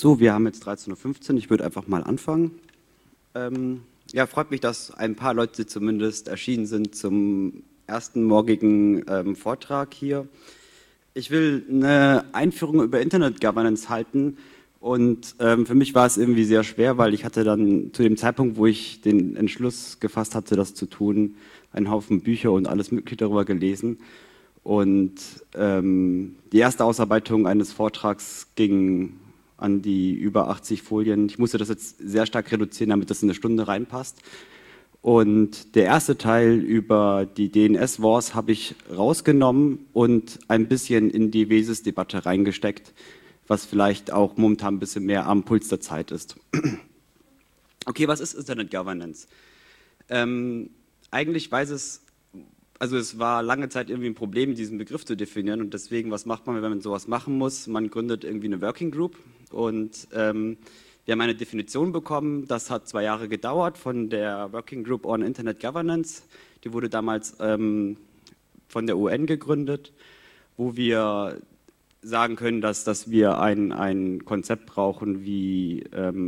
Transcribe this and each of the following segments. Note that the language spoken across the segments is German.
So, wir haben jetzt 13:15 Uhr. Ich würde einfach mal anfangen. Ja, freut mich, dass ein paar Leute zumindest erschienen sind zum ersten morgigen Vortrag hier. Ich will eine Einführung über Internet Governance halten und für mich war es irgendwie sehr schwer, weil ich hatte dann zu dem Zeitpunkt, wo ich den Entschluss gefasst hatte, das zu tun, einen Haufen Bücher und alles Mögliche darüber gelesen. Und die erste Ausarbeitung eines Vortrags ging an die über 80 Folien. Ich musste das jetzt sehr stark reduzieren, damit das in eine Stunde reinpasst. Und der erste Teil über die DNS-Wars habe ich rausgenommen und ein bisschen in die WSIS-Debatte reingesteckt, was vielleicht auch momentan ein bisschen mehr am Puls der Zeit ist. Okay, was ist Internet Governance? Eigentlich weiß es war lange Zeit irgendwie ein Problem, diesen Begriff zu definieren und deswegen, was macht man, wenn man sowas machen muss? Man gründet irgendwie eine Working Group und wir haben eine Definition bekommen, das hat 2 Jahre gedauert von der Working Group on Internet Governance, die wurde damals von der UN gegründet, wo wir sagen können, dass wir ein Konzept brauchen, wie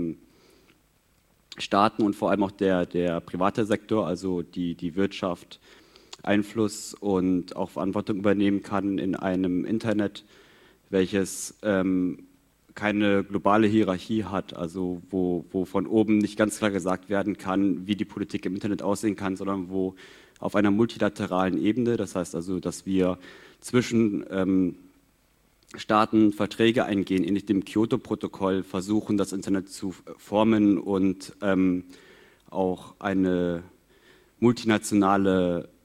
Staaten und vor allem auch der private Sektor, also die Wirtschaft, Einfluss und auch Verantwortung übernehmen kann in einem Internet, welches keine globale Hierarchie hat, also wo von oben nicht ganz klar gesagt werden kann, wie die Politik im Internet aussehen kann, sondern wo auf einer multilateralen Ebene, das heißt also, dass wir zwischen Staaten Verträge eingehen, ähnlich dem Kyoto-Protokoll, versuchen, das Internet zu formen und auch eine multinationale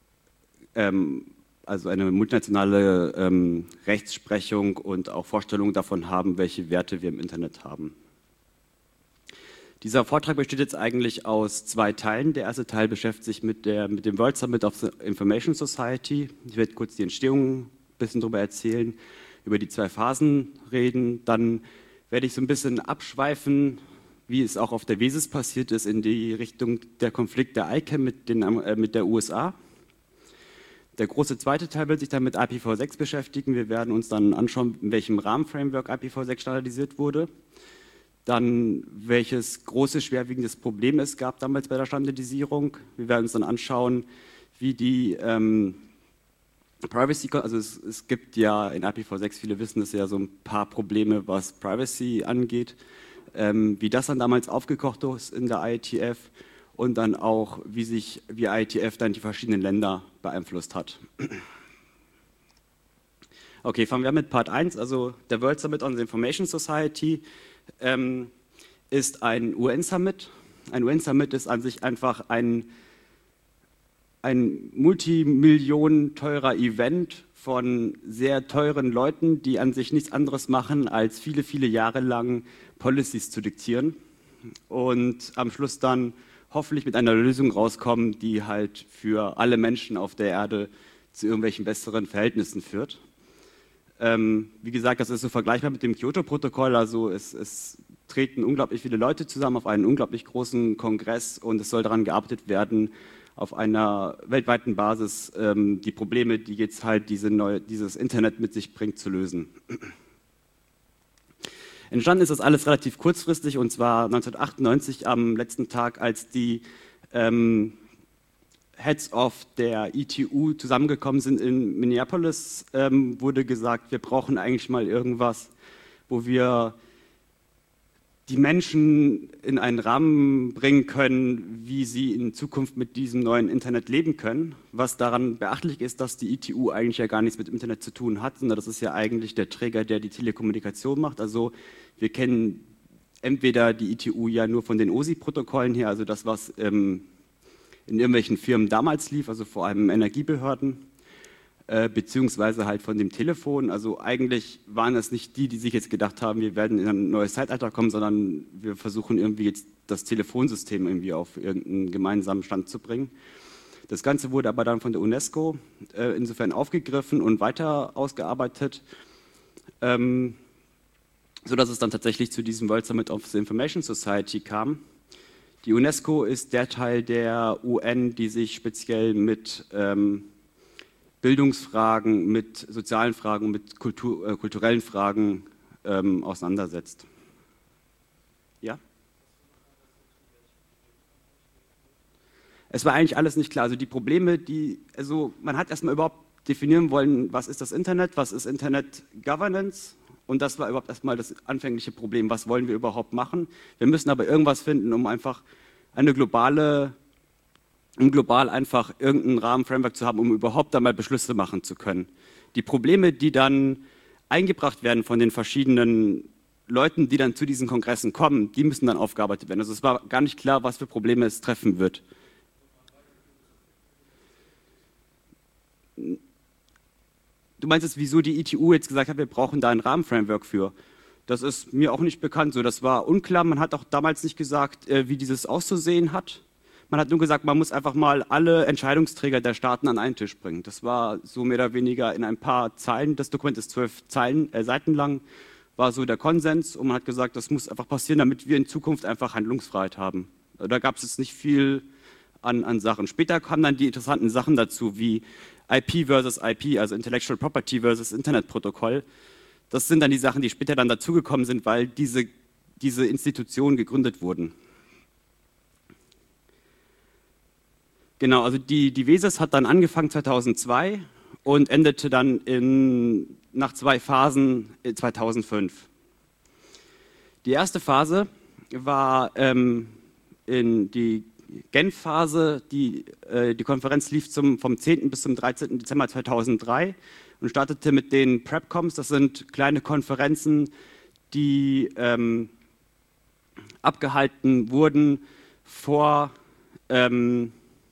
Rechtsprechung und auch Vorstellungen davon haben, welche Werte wir im Internet haben. Dieser Vortrag besteht jetzt eigentlich aus 2 Teilen. Der erste Teil beschäftigt sich mit dem World Summit of the Information Society. Ich werde kurz die Entstehung ein bisschen darüber erzählen, über die 2 Phasen reden. Dann werde ich so ein bisschen abschweifen, wie es auch auf der WSIS passiert ist, in die Richtung der Konflikt der ICANN mit der USA. Der große zweite Teil wird sich dann mit IPv6 beschäftigen. Wir werden uns dann anschauen, in welchem Rahmenframework IPv6 standardisiert wurde. Dann, welches großes, schwerwiegendes Problem es gab damals bei der Standardisierung. Wir werden uns dann anschauen, wie die Privacy, also es gibt ja in IPv6, viele wissen es ja, so ein paar Probleme, was Privacy angeht, wie das dann damals aufgekocht ist in der IETF. Und dann auch, wie IETF dann die verschiedenen Länder beeinflusst hat. Okay, fangen wir mit Part 1, also der World Summit on the Information Society ist ein UN-Summit. Ein UN-Summit ist an sich einfach ein multimillionen teurer Event von sehr teuren Leuten, die an sich nichts anderes machen, als viele, viele Jahre lang Policies zu diktieren und am Schluss dann hoffentlich mit einer Lösung rauskommen, die halt für alle Menschen auf der Erde zu irgendwelchen besseren Verhältnissen führt. Wie gesagt, das ist so vergleichbar mit dem Kyoto-Protokoll, also es treten unglaublich viele Leute zusammen auf einen unglaublich großen Kongress und es soll daran gearbeitet werden, auf einer weltweiten Basis die Probleme, die jetzt halt dieses Internet mit sich bringt, zu lösen. Entstanden ist das alles relativ kurzfristig und zwar 1998 am letzten Tag, als die Heads of der ITU zusammengekommen sind in Minneapolis, wurde gesagt, wir brauchen eigentlich mal irgendwas, wo wir die Menschen in einen Rahmen bringen können, wie sie in Zukunft mit diesem neuen Internet leben können. Was daran beachtlich ist, dass die ITU eigentlich ja gar nichts mit dem Internet zu tun hat, sondern das ist ja eigentlich der Träger, der die Telekommunikation macht. Also wir kennen entweder die ITU ja nur von den OSI-Protokollen her, also das, was in irgendwelchen Firmen damals lief, also vor allem Energiebehörden, beziehungsweise halt von dem Telefon. Also eigentlich waren es nicht die sich jetzt gedacht haben, wir werden in ein neues Zeitalter kommen, sondern wir versuchen irgendwie jetzt das Telefonsystem irgendwie auf irgendeinen gemeinsamen Stand zu bringen. Das Ganze wurde aber dann von der UNESCO insofern aufgegriffen und weiter ausgearbeitet, sodass es dann tatsächlich zu diesem World Summit of the Information Society kam. Die UNESCO ist der Teil der UN, die sich speziell mit Bildungsfragen, mit sozialen Fragen, mit kulturellen Fragen auseinandersetzt. Ja? Es war eigentlich alles nicht klar. Also die Probleme, also man hat erstmal überhaupt definieren wollen, was ist das Internet, was ist Internet Governance, und das war überhaupt erstmal das anfängliche Problem, was wollen wir überhaupt machen. Wir müssen aber irgendwas finden, um einfach global einfach irgendeinen Rahmenframework zu haben, um überhaupt einmal Beschlüsse machen zu können. Die Probleme, die dann eingebracht werden von den verschiedenen Leuten, die dann zu diesen Kongressen kommen, die müssen dann aufgearbeitet werden. Also es war gar nicht klar, was für Probleme es treffen wird. Du meinst jetzt, wieso die ITU jetzt gesagt hat, wir brauchen da ein Rahmenframework für? Das ist mir auch nicht bekannt. So, das war unklar. Man hat auch damals nicht gesagt, wie dieses auszusehen hat. Man hat nur gesagt, man muss einfach mal alle Entscheidungsträger der Staaten an einen Tisch bringen. Das war so mehr oder weniger in ein paar Zeilen. Das Dokument ist 12 Seiten lang, war so der Konsens. Und man hat gesagt, das muss einfach passieren, damit wir in Zukunft einfach Handlungsfreiheit haben. Da gab es jetzt nicht viel an Sachen. Später kamen dann die interessanten Sachen dazu, wie IP versus IP, also Intellectual Property versus Internetprotokoll. Das sind dann die Sachen, die später dann dazugekommen sind, weil diese Institutionen gegründet wurden. Genau, also die WSIS hat dann angefangen 2002 und endete dann nach 2 Phasen 2005. Die erste Phase war in die Genf-Phase, die Konferenz lief vom 10. bis zum 13. Dezember 2003 und startete mit den PrepComs. Das sind kleine Konferenzen, die abgehalten wurden vor der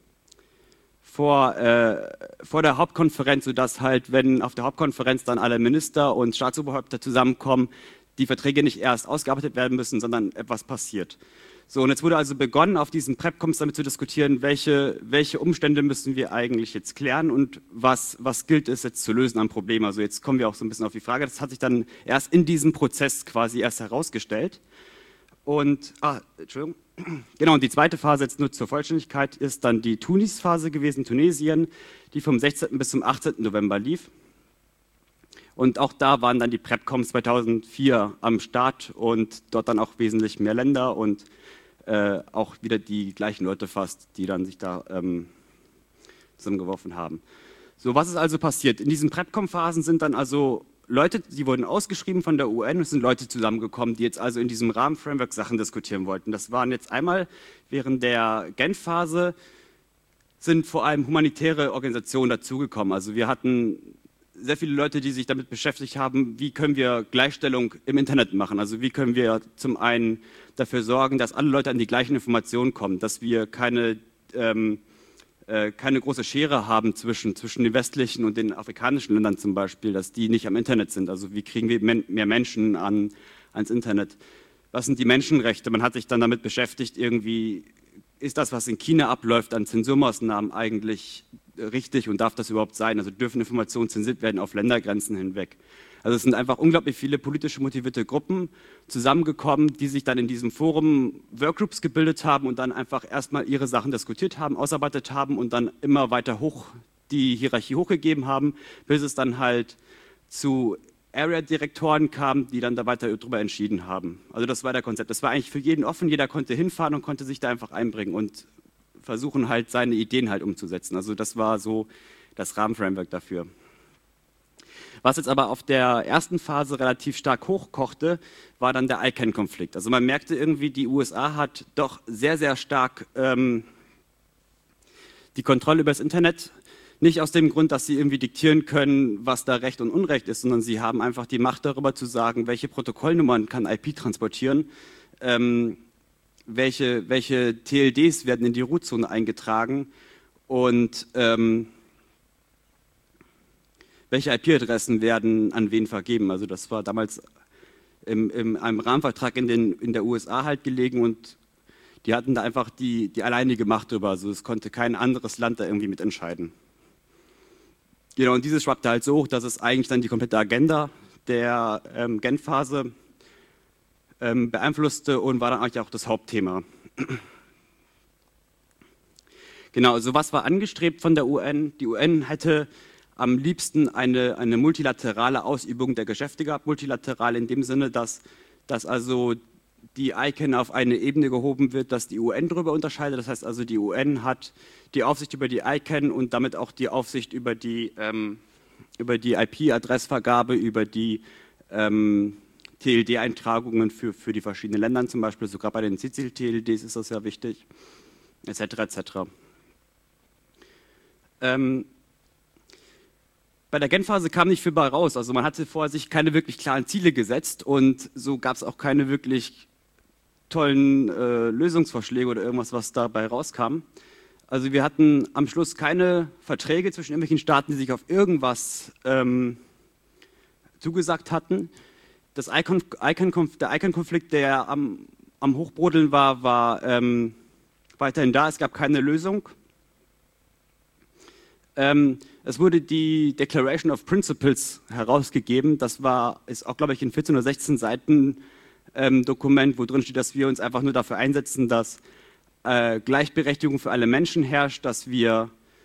Hauptkonferenz, sodass halt, wenn auf der Hauptkonferenz dann alle Minister und Staatsoberhäupter zusammenkommen, die Verträge nicht erst ausgearbeitet werden müssen, sondern etwas passiert. So, und jetzt wurde also begonnen, auf diesen PrepComs damit zu diskutieren, welche Umstände müssen wir eigentlich jetzt klären und was gilt es jetzt zu lösen am Problem. Also jetzt kommen wir auch so ein bisschen auf die Frage, das hat sich dann erst in diesem Prozess quasi erst herausgestellt. Und, Entschuldigung, genau, und die zweite Phase, jetzt nur zur Vollständigkeit, ist dann die Tunis-Phase gewesen, Tunesien, die vom 16. bis zum 18. November lief. Und auch da waren dann die PrepComs 2004 am Start und dort dann auch wesentlich mehr Länder und auch wieder die gleichen Leute fast, die dann sich da zusammengeworfen haben. So, was ist also passiert? In diesen PrepCom-Phasen sind dann also Leute, die wurden ausgeschrieben von der UN, und es sind Leute zusammengekommen, die jetzt also in diesem Rahmenframework Sachen diskutieren wollten. Das waren jetzt einmal während der Genf-Phase sind vor allem humanitäre Organisationen dazugekommen. Also wir hatten sehr viele Leute, die sich damit beschäftigt haben, wie können wir Gleichstellung im Internet machen. Also wie können wir zum einen dafür sorgen, dass alle Leute an die gleichen Informationen kommen, dass wir keine große Schere haben zwischen den westlichen und den afrikanischen Ländern zum Beispiel, dass die nicht am Internet sind. Also wie kriegen wir mehr Menschen ans Internet? Was sind die Menschenrechte? Man hat sich dann damit beschäftigt, irgendwie ist das, was in China abläuft an Zensurmaßnahmen eigentlich richtig und darf das überhaupt sein? Also dürfen Informationen zensiert werden auf Ländergrenzen hinweg? Also es sind einfach unglaublich viele politisch motivierte Gruppen zusammengekommen, die sich dann in diesem Forum Workgroups gebildet haben und dann einfach erstmal ihre Sachen diskutiert haben, ausarbeitet haben und dann immer weiter hoch die Hierarchie hochgegeben haben, bis es dann halt zu Area-Direktoren kam, die dann da weiter darüber entschieden haben. Also das war der Konzept. Das war eigentlich für jeden offen, jeder konnte hinfahren und konnte sich da einfach einbringen und versuchen halt seine Ideen halt umzusetzen. Also das war so das Rahmenframework dafür. Was jetzt aber auf der ersten Phase relativ stark hochkochte, war dann der ICANN-Konflikt. Also man merkte irgendwie, die USA hat doch sehr, sehr stark die Kontrolle über das Internet. Nicht aus dem Grund, dass sie irgendwie diktieren können, was da Recht und Unrecht ist, sondern sie haben einfach die Macht darüber zu sagen, welche Protokollnummern kann IP transportieren, welche TLDs werden in die Root-Zone eingetragen und welche IP-Adressen werden an wen vergeben. Also das war damals in einem Rahmenvertrag in der USA halt gelegen und die hatten da einfach die alleinige Macht drüber. Also es konnte kein anderes Land da irgendwie mitentscheiden. Genau, und dieses schwappte halt so hoch, dass es eigentlich dann die komplette Agenda der Genf-Phase beeinflusste und war dann eigentlich auch das Hauptthema. Genau, also was war angestrebt von der UN? Die UN hätte am liebsten eine multilaterale Ausübung der Geschäfte gehabt, multilateral in dem Sinne, dass also die ICANN auf eine Ebene gehoben wird, dass die UN darüber unterscheidet. Das heißt also, die UN hat die Aufsicht über die ICANN und damit auch die Aufsicht über die IP-Adressvergabe, über die TLD-Eintragungen für die verschiedenen Länder zum Beispiel, sogar bei den CICIL-TLDs ist das ja wichtig, etc. etc. Bei der Genf-Phase kam nicht viel bei raus, also man hatte vorher sich keine wirklich klaren Ziele gesetzt und so gab es auch keine wirklich tollen Lösungsvorschläge oder irgendwas, was dabei rauskam. Also wir hatten am Schluss keine Verträge zwischen irgendwelchen Staaten, die sich auf irgendwas zugesagt hatten. Der ICANN-Konflikt, der am Hochbrodeln war, war weiterhin da. Es gab keine Lösung. Es wurde die Declaration of Principles herausgegeben. Das ist auch, glaube ich, ein 14 oder 16 Seiten Dokument, wo drin steht, dass wir uns einfach nur dafür einsetzen, dass Gleichberechtigung für alle Menschen herrscht, dass wir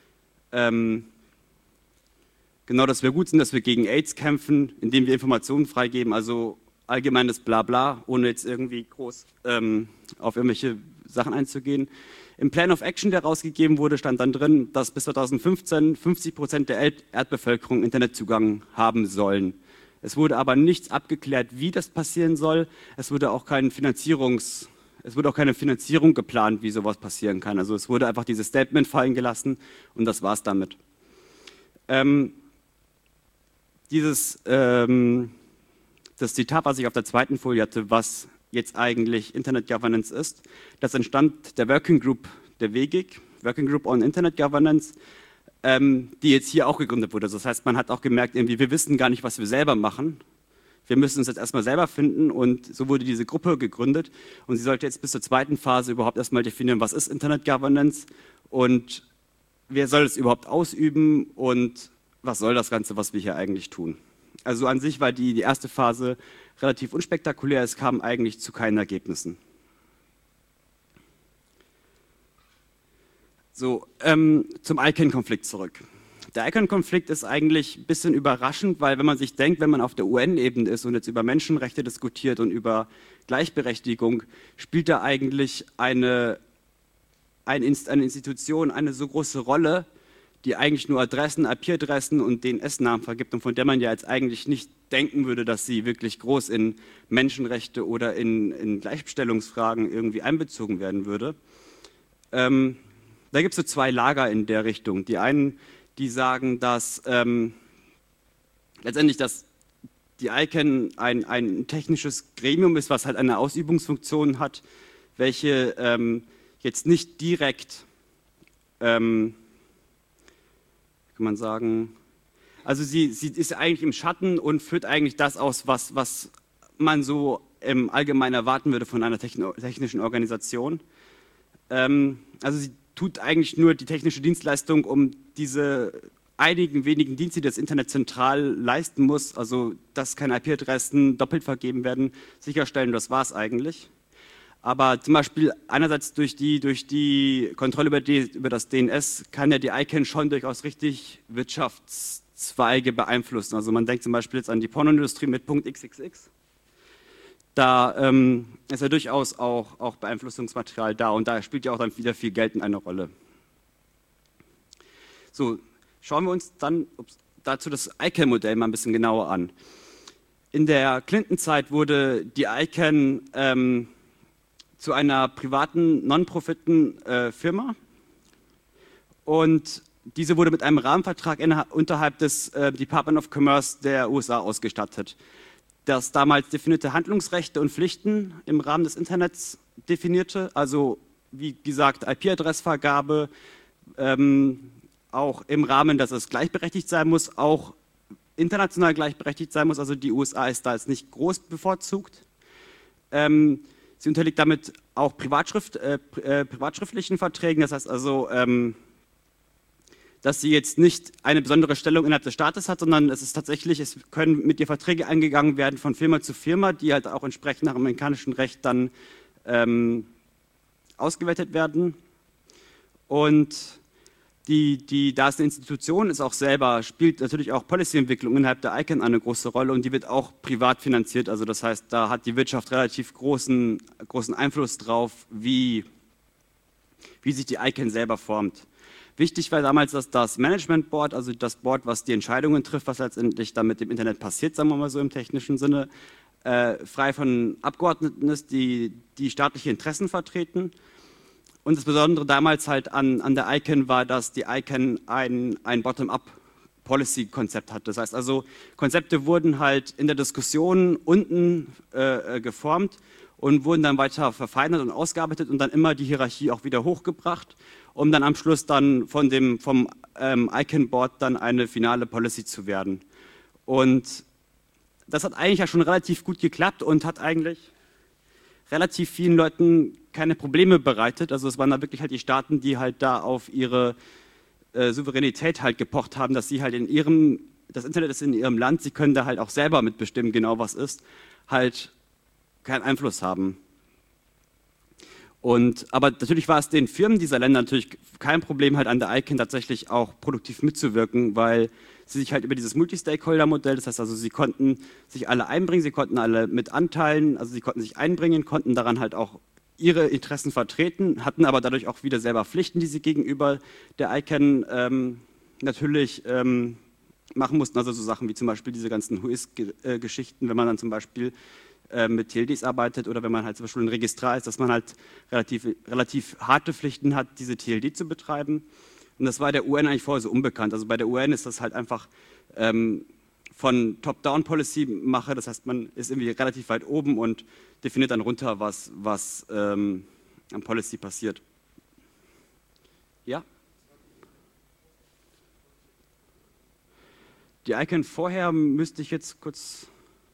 dass wir gut sind, dass wir gegen AIDS kämpfen, indem wir Informationen freigeben, also allgemeines Blabla, ohne jetzt irgendwie groß auf irgendwelche Sachen einzugehen. Im Plan of Action, der rausgegeben wurde, stand dann drin, dass bis 2015 50% der Erdbevölkerung Internetzugang haben sollen. Es wurde aber nichts abgeklärt, wie das passieren soll. Es wurde auch keine Finanzierung geplant, wie sowas passieren kann. Also es wurde einfach dieses Statement fallen gelassen und das war's damit. Das Zitat, was ich auf der zweiten Folie hatte, was jetzt eigentlich Internet Governance ist, das entstand der Working Group der WGIG, Working Group on Internet Governance, die jetzt hier auch gegründet wurde. Das heißt, man hat auch gemerkt, irgendwie, wir wissen gar nicht, was wir selber machen. Wir müssen uns jetzt erstmal selber finden und so wurde diese Gruppe gegründet und sie sollte jetzt bis zur zweiten Phase überhaupt erstmal definieren, was ist Internet Governance und wer soll es überhaupt ausüben und was soll das Ganze, was wir hier eigentlich tun. Also an sich war die erste Phase relativ unspektakulär, es kam eigentlich zu keinen Ergebnissen. So, zum ICANN-Konflikt zurück. Der ICANN-Konflikt ist eigentlich ein bisschen überraschend, weil wenn man sich denkt, wenn man auf der UN-Ebene ist und jetzt über Menschenrechte diskutiert und über Gleichberechtigung, spielt da eigentlich eine Institution eine so große Rolle, die eigentlich nur Adressen, IP-Adressen und DNS-Namen vergibt und von der man ja jetzt eigentlich nicht denken würde, dass sie wirklich groß in Menschenrechte oder in Gleichstellungsfragen irgendwie einbezogen werden würde. Da gibt es so zwei Lager in der Richtung. Die einen, die sagen, dass letztendlich die ICANN ein technisches Gremium ist, was halt eine Ausübungsfunktion hat, welche jetzt nicht direkt, kann man sagen, also sie ist eigentlich im Schatten und führt eigentlich das aus, was man so im Allgemeinen erwarten würde von einer technischen Organisation. Also sie tut eigentlich nur die technische Dienstleistung, um diese einigen wenigen Dienste, die das Internet zentral leisten muss, also dass keine IP-Adressen doppelt vergeben werden, sicherstellen. Das war es eigentlich. Aber zum Beispiel einerseits durch die Kontrolle über das DNS kann ja die ICANN schon durchaus richtig Wirtschaftszweige beeinflussen. Also man denkt zum Beispiel jetzt an die Pornoindustrie mit .xxx. Da ist ja durchaus auch Beeinflussungsmaterial da und da spielt ja auch dann wieder viel Geld eine Rolle. So, schauen wir uns dann dazu das ICANN-Modell mal ein bisschen genauer an. In der Clinton-Zeit wurde die ICANN zu einer privaten, non-profiten Firma und diese wurde mit einem Rahmenvertrag unterhalb des Department of Commerce der USA ausgestattet, das damals definierte Handlungsrechte und Pflichten im Rahmen des Internets definierte, also wie gesagt IP-Adressvergabe, auch im Rahmen, dass es gleichberechtigt sein muss, auch international gleichberechtigt sein muss, also die USA ist da jetzt nicht groß bevorzugt. Sie unterliegt damit auch privatschriftlichen Verträgen, das heißt also, dass sie jetzt nicht eine besondere Stellung innerhalb des Staates hat, sondern es ist tatsächlich, es können mit ihr Verträge eingegangen werden von Firma zu Firma, die halt auch entsprechend nach amerikanischem Recht dann ausgewertet werden. Und da es eine Institution ist, auch selber, spielt natürlich auch Policyentwicklung innerhalb der ICANN eine große Rolle und die wird auch privat finanziert. Also das heißt, da hat die Wirtschaft relativ großen Einfluss drauf, wie sich die ICANN selber formt. Wichtig war damals, dass das Management Board, also das Board, was die Entscheidungen trifft, was letztendlich dann mit dem Internet passiert, sagen wir mal so im technischen Sinne, frei von Abgeordneten ist, die staatliche Interessen vertreten. Und das Besondere damals halt an der ICANN war, dass die ICANN ein Bottom-up-Policy-Konzept hat. Das heißt also, Konzepte wurden halt in der Diskussion unten geformt und wurden dann weiter verfeinert und ausgearbeitet und dann immer die Hierarchie auch wieder hochgebracht, um dann am Schluss dann vom ICANN-Board dann eine finale Policy zu werden. Und das hat eigentlich ja schon relativ gut geklappt und hat eigentlich relativ vielen Leuten keine Probleme bereitet. Also es waren da wirklich halt die Staaten, die halt da auf ihre Souveränität halt gepocht haben, dass sie halt das Internet ist in ihrem Land, sie können da halt auch selber mitbestimmen, genau was ist, halt keinen Einfluss haben. Aber natürlich war es den Firmen dieser Länder natürlich kein Problem, halt an der ICANN tatsächlich auch produktiv mitzuwirken, weil sie sich halt über dieses Multi-Stakeholder-Modell, das heißt also, sie konnten sich alle einbringen, sie konnten alle mit Anteilen, also sie konnten sich einbringen, konnten daran halt auch ihre Interessen vertreten, hatten aber dadurch auch wieder selber Pflichten, die sie gegenüber der ICANN natürlich machen mussten, also so Sachen wie zum Beispiel diese ganzen WHOIS-Geschichten, wenn man dann zum Beispiel mit TLDs arbeitet oder wenn man halt zum Beispiel ein Registrar ist, dass man halt relativ harte Pflichten hat, diese TLD zu betreiben. Und das war der UN eigentlich vorher so unbekannt. Also bei der UN ist das halt einfach von Top-Down-Policy-Mache, das heißt, man ist irgendwie relativ weit oben und definiert dann runter, was an Policy passiert. Ja? Die ICANN vorher müsste ich jetzt kurz...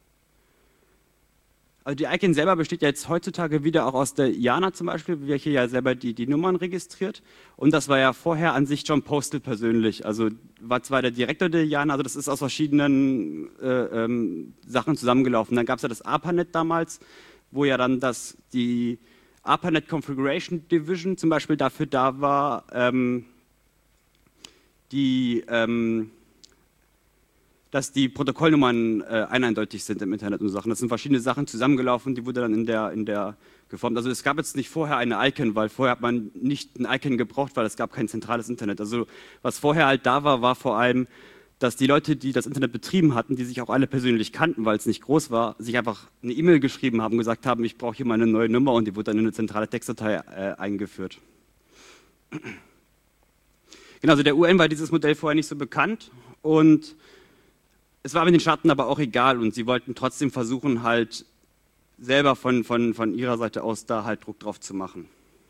Also die ICANN selber besteht ja jetzt heutzutage wieder auch aus der IANA zum Beispiel, welche ja selber die Nummern registriert. Und das war ja vorher an sich John Postel persönlich. Also war zwar der Direktor der IANA, also das ist aus verschiedenen Sachen zusammengelaufen. Dann gab es ja das ARPANET damals, wo ja dann die ARPANET Configuration Division zum Beispiel dafür da war, dass die Protokollnummern eindeutig sind im Internet und so Sachen. Das sind verschiedene Sachen zusammengelaufen, die wurde dann in der geformt. Also es gab jetzt nicht vorher eine ICANN, weil vorher hat man nicht ein ICANN gebraucht, weil es gab kein zentrales Internet. Also was vorher halt da war, war vor allem, dass die Leute, die das Internet betrieben hatten, die sich auch alle persönlich kannten, weil es nicht groß war, sich einfach eine E-Mail geschrieben haben, gesagt haben, ich brauche hier mal eine neue Nummer und die wurde dann in eine zentrale Textdatei eingeführt. Genau, also der UN war dieses Modell vorher nicht so bekannt und es war mit den Staaten aber auch egal und sie wollten trotzdem versuchen, halt selber von ihrer Seite aus da halt Druck drauf zu machen.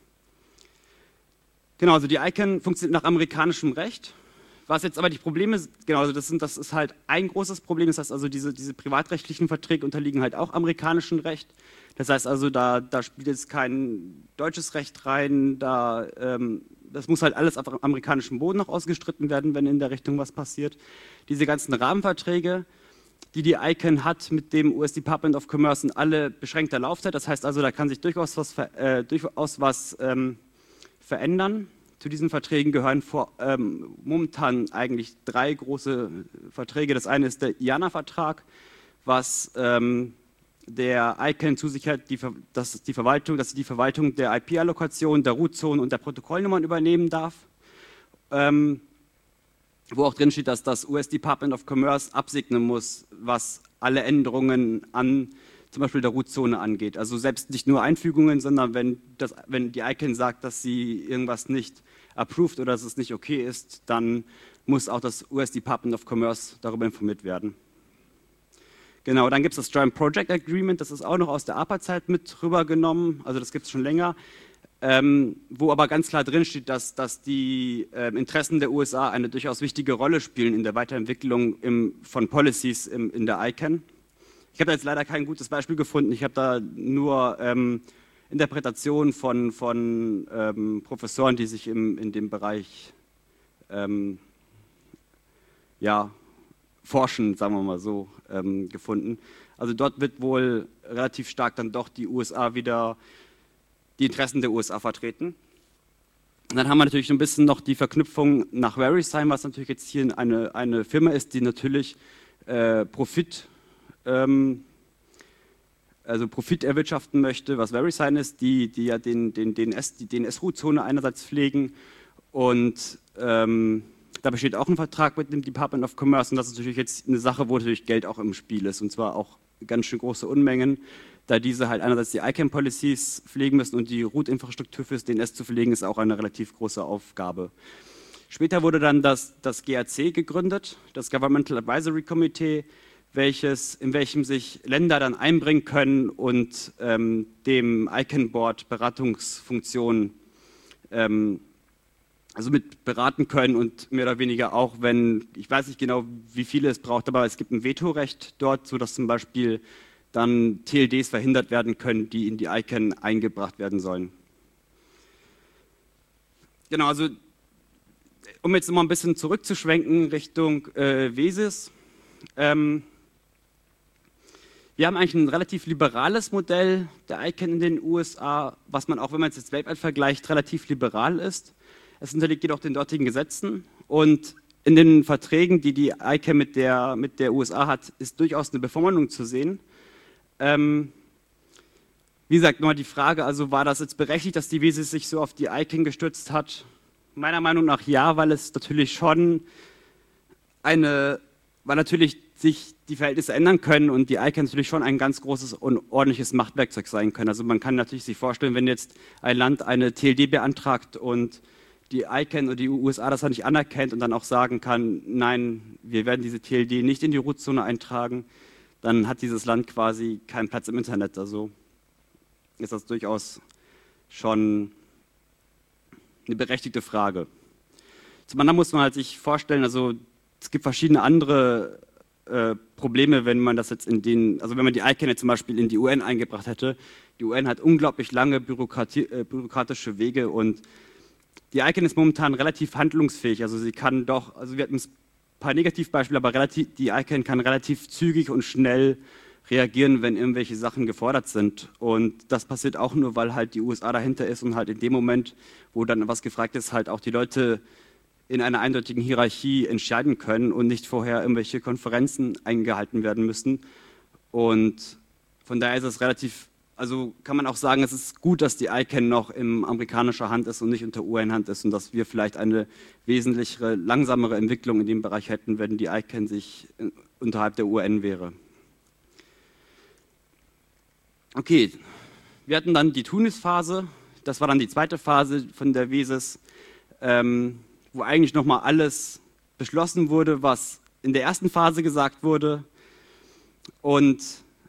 Genau, also die ICANN funktioniert nach amerikanischem Recht. Was jetzt aber die Probleme, genau, also das ist halt ein großes Problem, das heißt also, diese privatrechtlichen Verträge unterliegen halt auch amerikanischem Recht. Das heißt also, da spielt jetzt kein deutsches Recht rein, das muss halt alles auf amerikanischem Boden noch ausgestritten werden, wenn in der Richtung was passiert. Diese ganzen Rahmenverträge, die ICANN hat mit dem US Department of Commerce, sind alle beschränkter Laufzeit. Das heißt also, da kann sich durchaus was verändern. Zu diesen Verträgen gehören momentan eigentlich 3 große Verträge. Das eine ist der IANA-Vertrag, was der ICANN zusichert, dass sie die Verwaltung der IP-Allokation, der Root-Zonen und der Protokollnummern übernehmen darf. Wo auch drin steht, dass das US Department of Commerce absegnen muss, was alle Änderungen an zum Beispiel der Root-Zone angeht. Also selbst nicht nur Einfügungen, sondern wenn die ICANN sagt, dass sie irgendwas nicht approved oder dass es nicht okay ist, dann muss auch das US Department of Commerce darüber informiert werden. Genau, dann gibt es das Joint Project Agreement, das ist auch noch aus der APA-Zeit mit rübergenommen, also das gibt es schon länger, wo aber ganz klar drin steht, dass die Interessen der USA eine durchaus wichtige Rolle spielen in der Weiterentwicklung von Policies in der ICANN. Ich habe da jetzt leider kein gutes Beispiel gefunden, ich habe da nur Interpretationen von Professoren, die sich in dem Bereich forschen, sagen wir mal so, gefunden. Also dort wird wohl relativ stark dann doch die USA wieder, die Interessen der USA vertreten. Und dann haben wir natürlich ein bisschen noch die Verknüpfung nach VeriSign, was natürlich jetzt hier eine Firma ist, die natürlich Profit erwirtschaften möchte, was VeriSign ist, die ja die DNS-Root-Zone einerseits pflegen und da besteht auch ein Vertrag mit dem Department of Commerce und das ist natürlich jetzt eine Sache, wo natürlich Geld auch im Spiel ist und zwar auch ganz schön große Unmengen, da diese halt einerseits die ICANN-Policies pflegen müssen und die Root-Infrastruktur fürs DNS zu pflegen, ist auch eine relativ große Aufgabe. Später wurde dann das GAC gegründet, das Governmental Advisory Committee, in welchem sich Länder dann einbringen können und dem ICANN-Board Beratungsfunktionen also mit beraten können und mehr oder weniger auch, wenn, ich weiß nicht genau, wie viele es braucht, aber es gibt ein Vetorecht dort, sodass zum Beispiel dann TLDs verhindert werden können, die in die ICANN eingebracht werden sollen. Genau, also um jetzt mal ein bisschen zurückzuschwenken Richtung WSIS. Wir haben eigentlich ein relativ liberales Modell der ICANN in den USA, was man auch, wenn man es jetzt weltweit vergleicht, relativ liberal ist. Es unterliegt jedoch den dortigen Gesetzen und in den Verträgen, die die ICANN mit der USA hat, ist durchaus eine Bevormundung zu sehen. Wie gesagt, nochmal die Frage, also war das jetzt berechtigt, dass die WSIS sich so auf die ICANN gestützt hat? Meiner Meinung nach ja, weil es natürlich schon weil natürlich sich die Verhältnisse ändern können und die ICANN natürlich schon ein ganz großes und ordentliches Machtwerkzeug sein können. Also man kann natürlich sich vorstellen, wenn jetzt ein Land eine TLD beantragt und die ICANN oder die USA das nicht anerkennt und dann auch sagen kann, nein, wir werden diese TLD nicht in die Root-Zone eintragen, dann hat dieses Land quasi keinen Platz im Internet. Also ist das durchaus schon eine berechtigte Frage. Zum anderen muss man halt sich vorstellen, also es gibt verschiedene andere Probleme, wenn man das jetzt also wenn man die ICANN jetzt zum Beispiel in die UN eingebracht hätte. Die UN hat unglaublich lange bürokratische Wege und die ICANN ist momentan relativ handlungsfähig. Also sie kann doch, also wir hatten ein paar Negativbeispiele, aber die ICANN kann relativ zügig und schnell reagieren, wenn irgendwelche Sachen gefordert sind. Und das passiert auch nur, weil halt die USA dahinter ist und halt in dem Moment, wo dann was gefragt ist, halt auch die Leute in einer eindeutigen Hierarchie entscheiden können und nicht vorher irgendwelche Konferenzen eingehalten werden müssen. Und von daher ist es relativ, also kann man auch sagen, es ist gut, dass die ICANN noch in amerikanischer Hand ist und nicht unter UN-Hand ist und dass wir vielleicht eine wesentlich langsamere Entwicklung in dem Bereich hätten, wenn die ICANN sich unterhalb der UN wäre. Okay, wir hatten dann die Tunis-Phase, das war dann die zweite Phase von der WSIS, wo eigentlich nochmal alles beschlossen wurde, was in der ersten Phase gesagt wurde. Und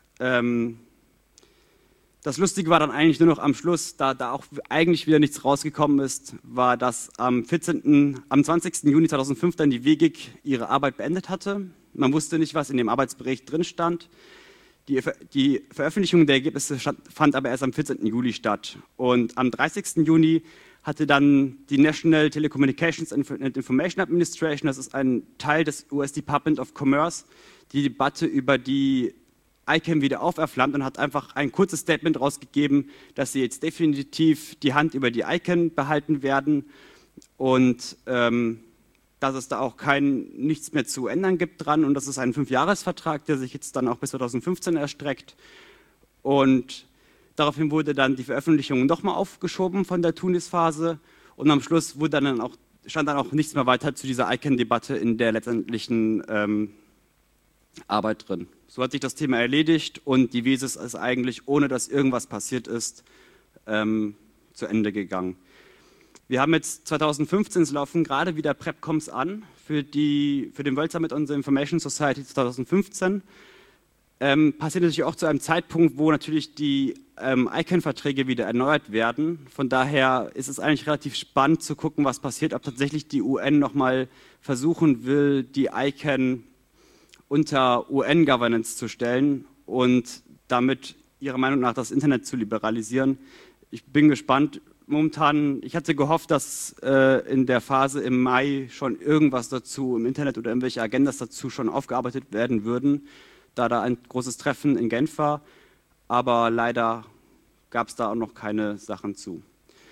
das Lustige war dann eigentlich nur noch am Schluss, da auch eigentlich wieder nichts rausgekommen ist, war, dass am 20. Juni 2005 dann die WGIG ihre Arbeit beendet hatte. Man wusste nicht, was in dem Arbeitsbericht drin stand. Die Veröffentlichung der Ergebnisse fand aber erst am 14. Juli statt. Und am 30. Juni hatte dann die National Telecommunications and Information Administration, das ist ein Teil des US Department of Commerce, die Debatte über die ICANN wieder auferflammt und hat einfach ein kurzes Statement rausgegeben, dass sie jetzt definitiv die Hand über die ICANN behalten werden und dass es da auch nichts mehr zu ändern gibt dran und das ist ein 5-Jahres-Vertrag, der sich jetzt dann auch bis 2015 erstreckt und daraufhin wurde dann die Veröffentlichung nochmal aufgeschoben von der Tunis-Phase und am Schluss stand dann auch nichts mehr weiter zu dieser ICANN-Debatte in der letztendlichen Arbeit drin. So hat sich das Thema erledigt und die WSIS ist eigentlich, ohne dass irgendwas passiert ist, zu Ende gegangen. Wir haben jetzt 2015, es laufen gerade wieder PrepComs an für den World Summit on the Information Society 2015. Passiert natürlich auch zu einem Zeitpunkt, wo natürlich die ICANN-Verträge wieder erneuert werden. Von daher ist es eigentlich relativ spannend zu gucken, was passiert, ob tatsächlich die UN nochmal versuchen will, die ICANN unter UN-Governance zu stellen und damit ihrer Meinung nach das Internet zu liberalisieren. Ich bin gespannt. Momentan, ich hatte gehofft, dass in der Phase im Mai schon irgendwas dazu im Internet oder irgendwelche Agendas dazu schon aufgearbeitet werden würden, da ein großes Treffen in Genf war, aber leider gab es da auch noch keine Sachen zu.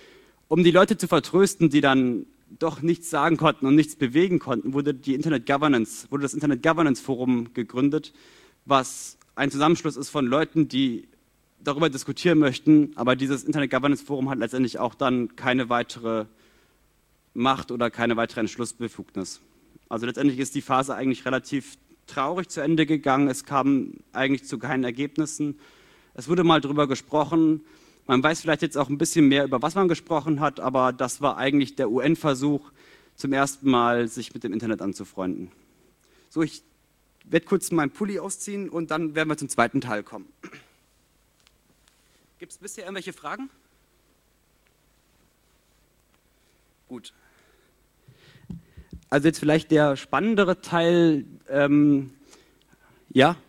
Um die Leute zu vertrösten, die dann doch nichts sagen konnten und nichts bewegen konnten, wurde das Internet Governance Forum gegründet, was ein Zusammenschluss ist von Leuten, die darüber diskutieren möchten, aber dieses Internet Governance Forum hat letztendlich auch dann keine weitere Macht oder keine weitere Entschlussbefugnis. Also letztendlich ist die Phase eigentlich relativ traurig zu Ende gegangen, es kam eigentlich zu keinen Ergebnissen. Es wurde mal darüber gesprochen, man weiß vielleicht jetzt auch ein bisschen mehr, über was man gesprochen hat, aber das war eigentlich der UN-Versuch, zum ersten Mal sich mit dem Internet anzufreunden. So, ich werde kurz meinen Pulli ausziehen und dann werden wir zum zweiten Teil kommen. Gibt es bisher irgendwelche Fragen? Gut. Also jetzt vielleicht der spannendere Teil, ja?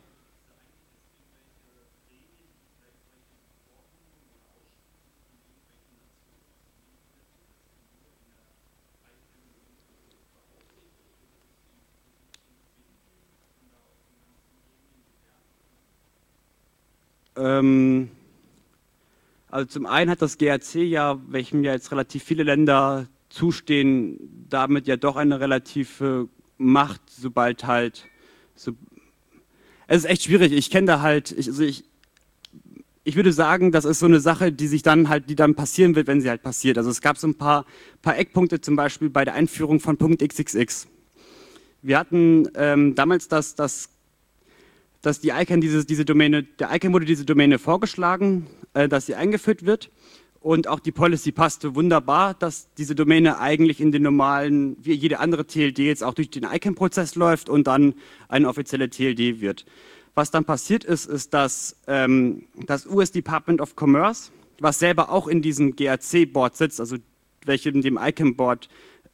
Also zum einen hat das GRC ja, welchem ja jetzt relativ viele Länder zustehen, damit ja doch eine relative Macht, sobald halt, es ist echt schwierig, ich kenne da halt, ich würde sagen, das ist so eine Sache, die dann passieren wird, wenn sie halt passiert. Also es gab so ein paar Eckpunkte, zum Beispiel bei der Einführung von .xxx. Wir hatten damals dass die ICANN der ICANN wurde diese Domäne vorgeschlagen, dass sie eingeführt wird und auch die Policy passte wunderbar, dass diese Domäne eigentlich in den normalen, wie jede andere TLD jetzt auch durch den ICANN-Prozess läuft und dann eine offizielle TLD wird. Was dann passiert ist, dass das US Department of Commerce, was selber auch in diesem GRC-Board sitzt, also welche in dem ICANN-Board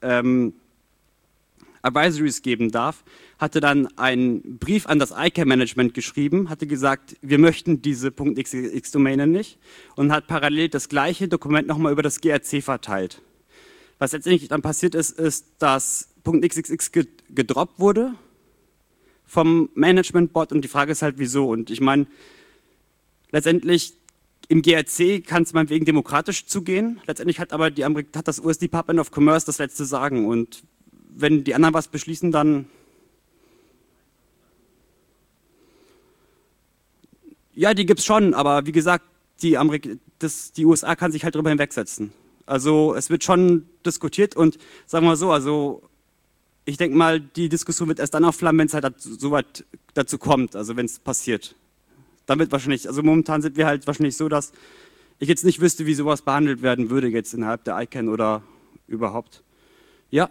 Advisories geben darf, hatte dann einen Brief an das ICANN-Management geschrieben, hatte gesagt, wir möchten diese .xxx-Domäne nicht und hat parallel das gleiche Dokument nochmal über das GRC verteilt. Was letztendlich dann passiert ist, dass .xxx gedroppt wurde vom Management Board und die Frage ist halt, wieso? Und ich meine, letztendlich im GRC kann es meinetwegen demokratisch zugehen, letztendlich hat aber hat das US Department of Commerce das letzte Sagen und wenn die anderen was beschließen, dann ja, die gibt es schon, aber wie gesagt, die USA kann sich halt darüber hinwegsetzen. Also es wird schon diskutiert und sagen wir mal so, also ich denke mal, die Diskussion wird erst dann aufflammen, wenn es halt so weit dazu kommt, also wenn es passiert. Dann wird wahrscheinlich, also momentan sind wir halt wahrscheinlich so, dass ich jetzt nicht wüsste, wie sowas behandelt werden würde jetzt innerhalb der ICANN oder überhaupt. Ja.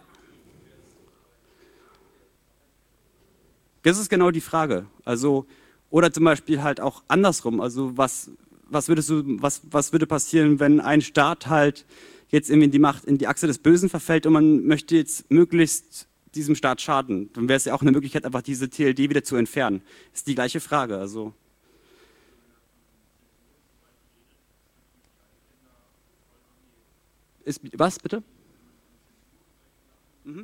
Das ist genau die Frage. Also, oder zum Beispiel halt auch andersrum. Also was würde passieren, wenn ein Staat halt jetzt irgendwie in die Achse des Bösen verfällt und man möchte jetzt möglichst diesem Staat schaden? Dann wäre es ja auch eine Möglichkeit, einfach diese TLD wieder zu entfernen. Ist die gleiche Frage. Also. Was bitte? Mhm.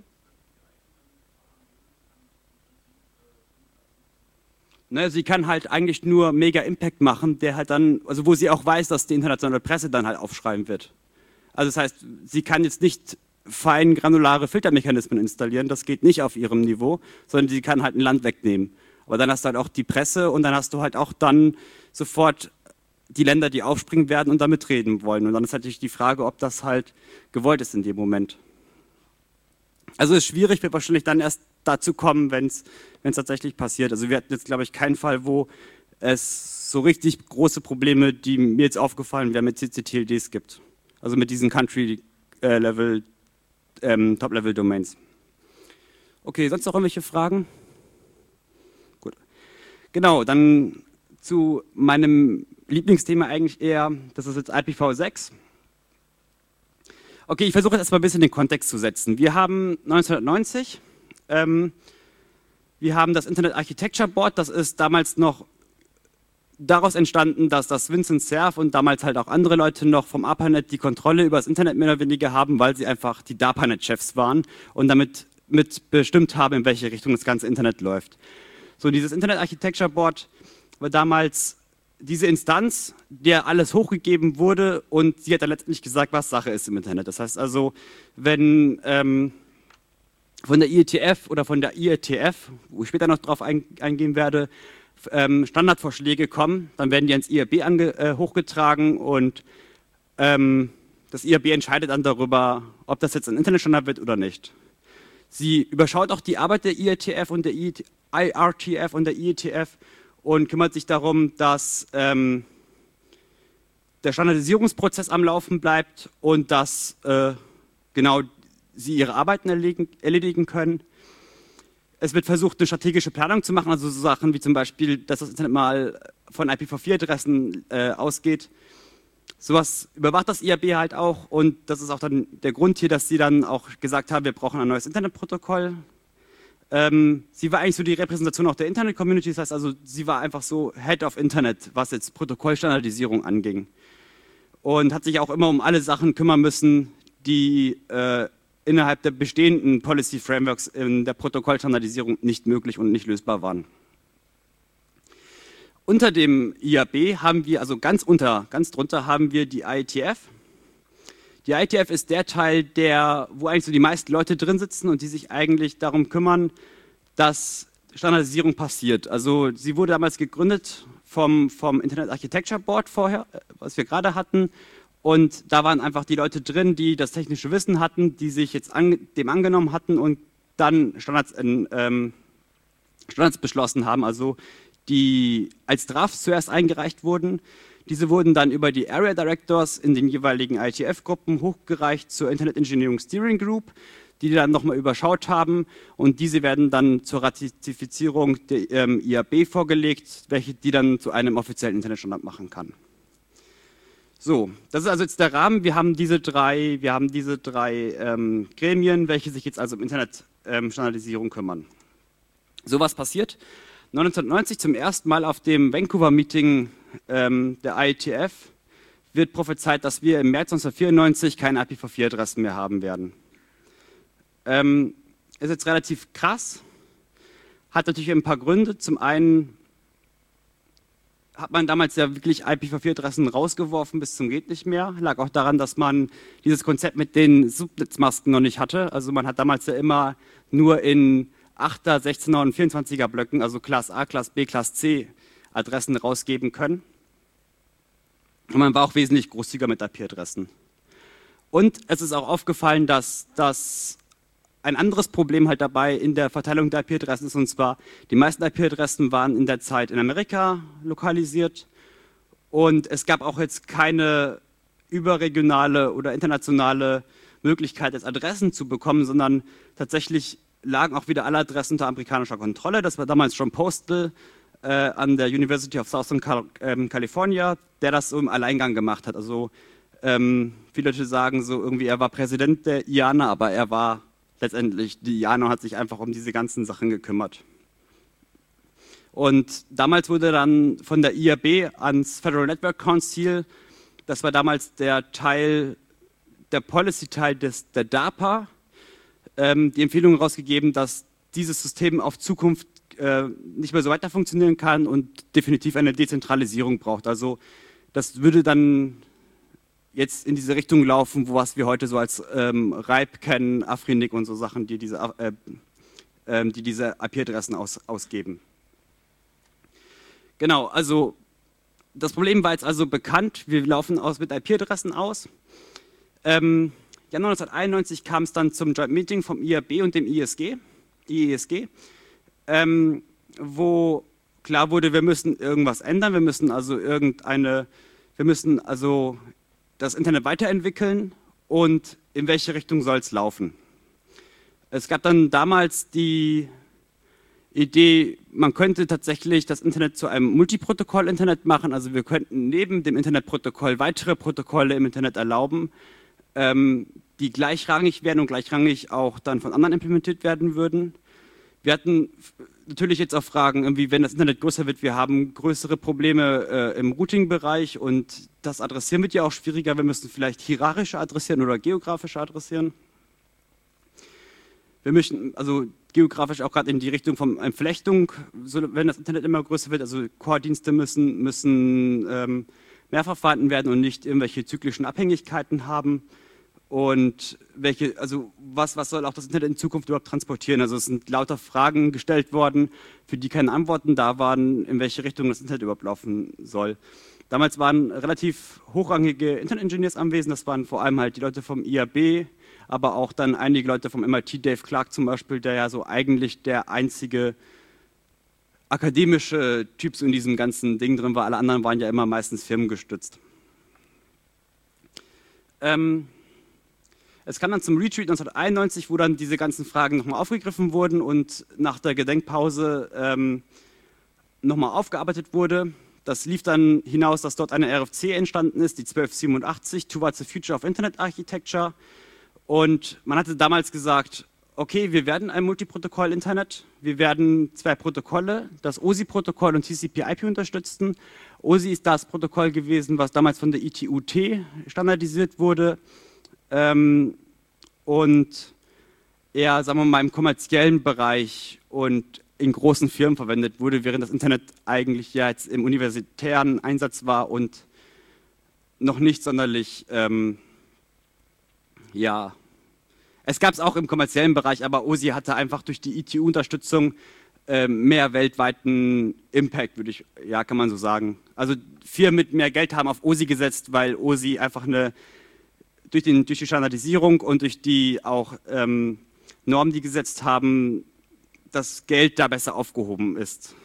Ne, sie kann halt eigentlich nur mega Impact machen, der halt dann, also wo sie auch weiß, dass die internationale Presse dann halt aufschreiben wird. Also das heißt, sie kann jetzt nicht fein granulare Filtermechanismen installieren, das geht nicht auf ihrem Niveau, sondern sie kann halt ein Land wegnehmen. Aber dann hast du halt auch die Presse und dann hast du halt auch dann sofort die Länder, die aufspringen werden und damit reden wollen. Und dann ist natürlich die Frage, ob das halt gewollt ist in dem Moment. Also es ist schwierig, wird wahrscheinlich dann erst dazu kommen, wenn es tatsächlich passiert. Also wir hatten jetzt, glaube ich, keinen Fall, wo es so richtig große Probleme, die mir jetzt aufgefallen wären, mit CCTLDs gibt. Also mit diesen Country-Level, Top-Level-Domains. Okay, sonst noch irgendwelche Fragen? Gut. Genau, dann zu meinem Lieblingsthema eigentlich eher, das ist jetzt IPv6. Okay, ich versuche jetzt erstmal ein bisschen den Kontext zu setzen. Wir haben 1990, wir haben das Internet Architecture Board, das ist damals noch daraus entstanden, dass das Vincent Cerf und damals halt auch andere Leute noch vom ARPANET die Kontrolle über das Internet mehr oder weniger haben, weil sie einfach die DARPANET-Chefs waren und damit bestimmt haben, in welche Richtung das ganze Internet läuft. So, dieses Internet Architecture Board war damals diese Instanz, der alles hochgegeben wurde und sie hat dann letztendlich gesagt, was Sache ist im Internet. Das heißt also, wenn von der IETF oder von der IETF, wo ich später noch drauf eingehen werde, Standardvorschläge kommen, dann werden die ans IAB hochgetragen und das IAB entscheidet dann darüber, ob das jetzt ein Internetstandard wird oder nicht. Sie überschaut auch die Arbeit der IETF und der IRTF und der IETF und kümmert sich darum, dass der Standardisierungsprozess am Laufen bleibt und dass genau sie ihre Arbeiten erledigen können. Es wird versucht, eine strategische Planung zu machen, also so Sachen wie zum Beispiel, dass das Internet mal von IPv4-Adressen ausgeht. Sowas überwacht das IAB halt auch und das ist auch dann der Grund hier, dass sie dann auch gesagt haben, wir brauchen ein neues Internetprotokoll. Sie war eigentlich so die Repräsentation auch der Internet-Community, das heißt also, sie war einfach so Head of Internet, was jetzt Protokollstandardisierung anging. Und hat sich auch immer um alle Sachen kümmern müssen, die innerhalb der bestehenden Policy Frameworks in der Protokollstandardisierung nicht möglich und nicht lösbar waren. Unter dem IAB haben wir, also ganz drunter haben wir die IETF. Die IETF ist der Teil, wo eigentlich so die meisten Leute drin sitzen und die sich eigentlich darum kümmern, dass Standardisierung passiert. Also sie wurde damals gegründet vom Internet Architecture Board vorher, was wir gerade hatten. Und da waren einfach die Leute drin, die das technische Wissen hatten, die sich jetzt dem angenommen hatten und dann Standards beschlossen haben, also die als Drafts zuerst eingereicht wurden. Diese wurden dann über die Area Directors in den jeweiligen IETF-Gruppen hochgereicht zur Internet Engineering Steering Group, die dann nochmal überschaut haben und diese werden dann zur Ratifizierung der IAB vorgelegt, welche die dann zu einem offiziellen Internetstandard machen kann. So, das ist also jetzt der Rahmen. Wir haben diese drei Gremien, welche sich jetzt also um Internetstandardisierung kümmern. So was passiert 1990 zum ersten Mal auf dem Vancouver-Meeting der IETF wird prophezeit, dass wir im März 1994 keine IPv4-Adressen mehr haben werden. Ist jetzt relativ krass, hat natürlich ein paar Gründe. Zum einen hat man damals ja wirklich IPv4-Adressen rausgeworfen bis zum geht nicht mehr. Lag auch daran, dass man dieses Konzept mit den Subnetzmasken noch nicht hatte. Also man hat damals ja immer nur in 8er, 16er und 24er Blöcken, also Class A, Class B, Class C Adressen rausgeben können. Und man war auch wesentlich großzügiger mit IP-Adressen. Und es ist auch aufgefallen, dass ein anderes Problem halt dabei in der Verteilung der IP-Adressen ist, und zwar die meisten IP-Adressen waren in der Zeit in Amerika lokalisiert und es gab auch jetzt keine überregionale oder internationale Möglichkeit, jetzt Adressen zu bekommen, sondern tatsächlich lagen auch wieder alle Adressen unter amerikanischer Kontrolle. Das war damals John Postel an der University of Southern California, der das so im Alleingang gemacht hat. Also viele Leute sagen so irgendwie, er war Präsident der IANA, aber er war letztendlich, die IANA hat sich einfach um diese ganzen Sachen gekümmert. Und damals wurde dann von der IAB ans Federal Network Council, das war damals der Policy-Teil der DARPA, die Empfehlung rausgegeben, dass dieses System auf Zukunft nicht mehr so weiter funktionieren kann und definitiv eine Dezentralisierung braucht. Also das würde dann jetzt in diese Richtung laufen, was wir heute so als RIPE kennen, Afrinik und so Sachen, die diese IP-Adressen ausgeben. Genau, also das Problem war jetzt also bekannt, wir laufen mit IP-Adressen aus. Januar 1991 kam es dann zum Joint Meeting vom IAB und dem IESG, wo klar wurde, wir müssen irgendwas ändern, wir müssen also das Internet weiterentwickeln und in welche Richtung soll es laufen. Es gab dann damals die Idee, man könnte tatsächlich das Internet zu einem Multiprotokoll-Internet machen, also wir könnten neben dem Internetprotokoll weitere Protokolle im Internet erlauben, die gleichrangig werden und gleichrangig auch dann von anderen implementiert werden würden. Wir hatten natürlich jetzt auch Fragen, irgendwie, wenn das Internet größer wird, wir haben größere Probleme im Routing-Bereich und das Adressieren wird ja auch schwieriger, wir müssen vielleicht hierarchischer adressieren oder geografischer adressieren. Wir möchten, also geografisch auch gerade in die Richtung von Entflechtung, so, wenn das Internet immer größer wird. Also Core-Dienste müssen mehrfach vorhanden werden und nicht irgendwelche zyklischen Abhängigkeiten haben. Und was soll auch das Internet in Zukunft überhaupt transportieren? Also es sind lauter Fragen gestellt worden, für die keine Antworten da waren, in welche Richtung das Internet überhaupt laufen soll. Damals waren relativ hochrangige Internet-Engineers anwesend, das waren vor allem halt die Leute vom IAB, aber auch dann einige Leute vom MIT, Dave Clark zum Beispiel, der ja so eigentlich der einzige akademische Typ so in diesem ganzen Ding drin war. Alle anderen waren ja immer meistens firmengestützt. Es kam dann zum Retreat 1991, wo dann diese ganzen Fragen nochmal aufgegriffen wurden und nach der Gedenkpause nochmal aufgearbeitet wurde. Das lief dann hinaus, dass dort eine RFC entstanden ist, die 1287, Towards the Future of Internet Architecture. Und man hatte damals gesagt, okay, wir werden ein Multiprotokoll-Internet, wir werden zwei Protokolle, das OSI-Protokoll und TCP/IP unterstützen. OSI ist das Protokoll gewesen, was damals von der ITU-T standardisiert wurde und eher, sagen wir mal, im kommerziellen Bereich und in großen Firmen verwendet wurde, während das Internet eigentlich ja jetzt im universitären Einsatz war und noch nicht sonderlich, es gab es auch im kommerziellen Bereich, aber OSI hatte einfach durch die ITU-Unterstützung mehr weltweiten Impact, kann man so sagen. Also Firmen mit mehr Geld haben auf OSI gesetzt, weil OSI einfach durch die Standardisierung und durch die auch Normen, die gesetzt haben, das Geld da besser aufgehoben ist.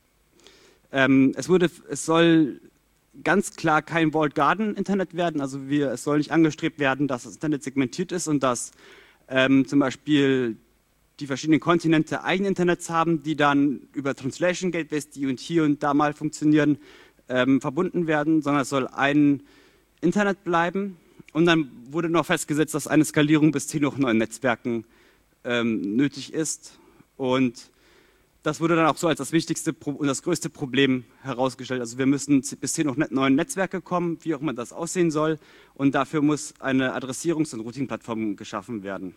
Es soll ganz klar kein Walled Garden Internet werden, also es soll nicht angestrebt werden, dass das Internet segmentiert ist und dass zum Beispiel die verschiedenen Kontinente eigene Internets haben, die dann über Translation Gateways, die und hier und da mal funktionieren, verbunden werden, sondern es soll ein Internet bleiben. Und dann wurde noch festgesetzt, dass eine Skalierung bis 10 hoch 9 Netzwerken nötig ist. Und das wurde dann auch so als das wichtigste und das größte Problem herausgestellt. Also wir müssen bis 10 hoch 9 Netzwerke kommen, wie auch immer das aussehen soll. Und dafür muss eine Adressierungs- und Routing-Plattform geschaffen werden.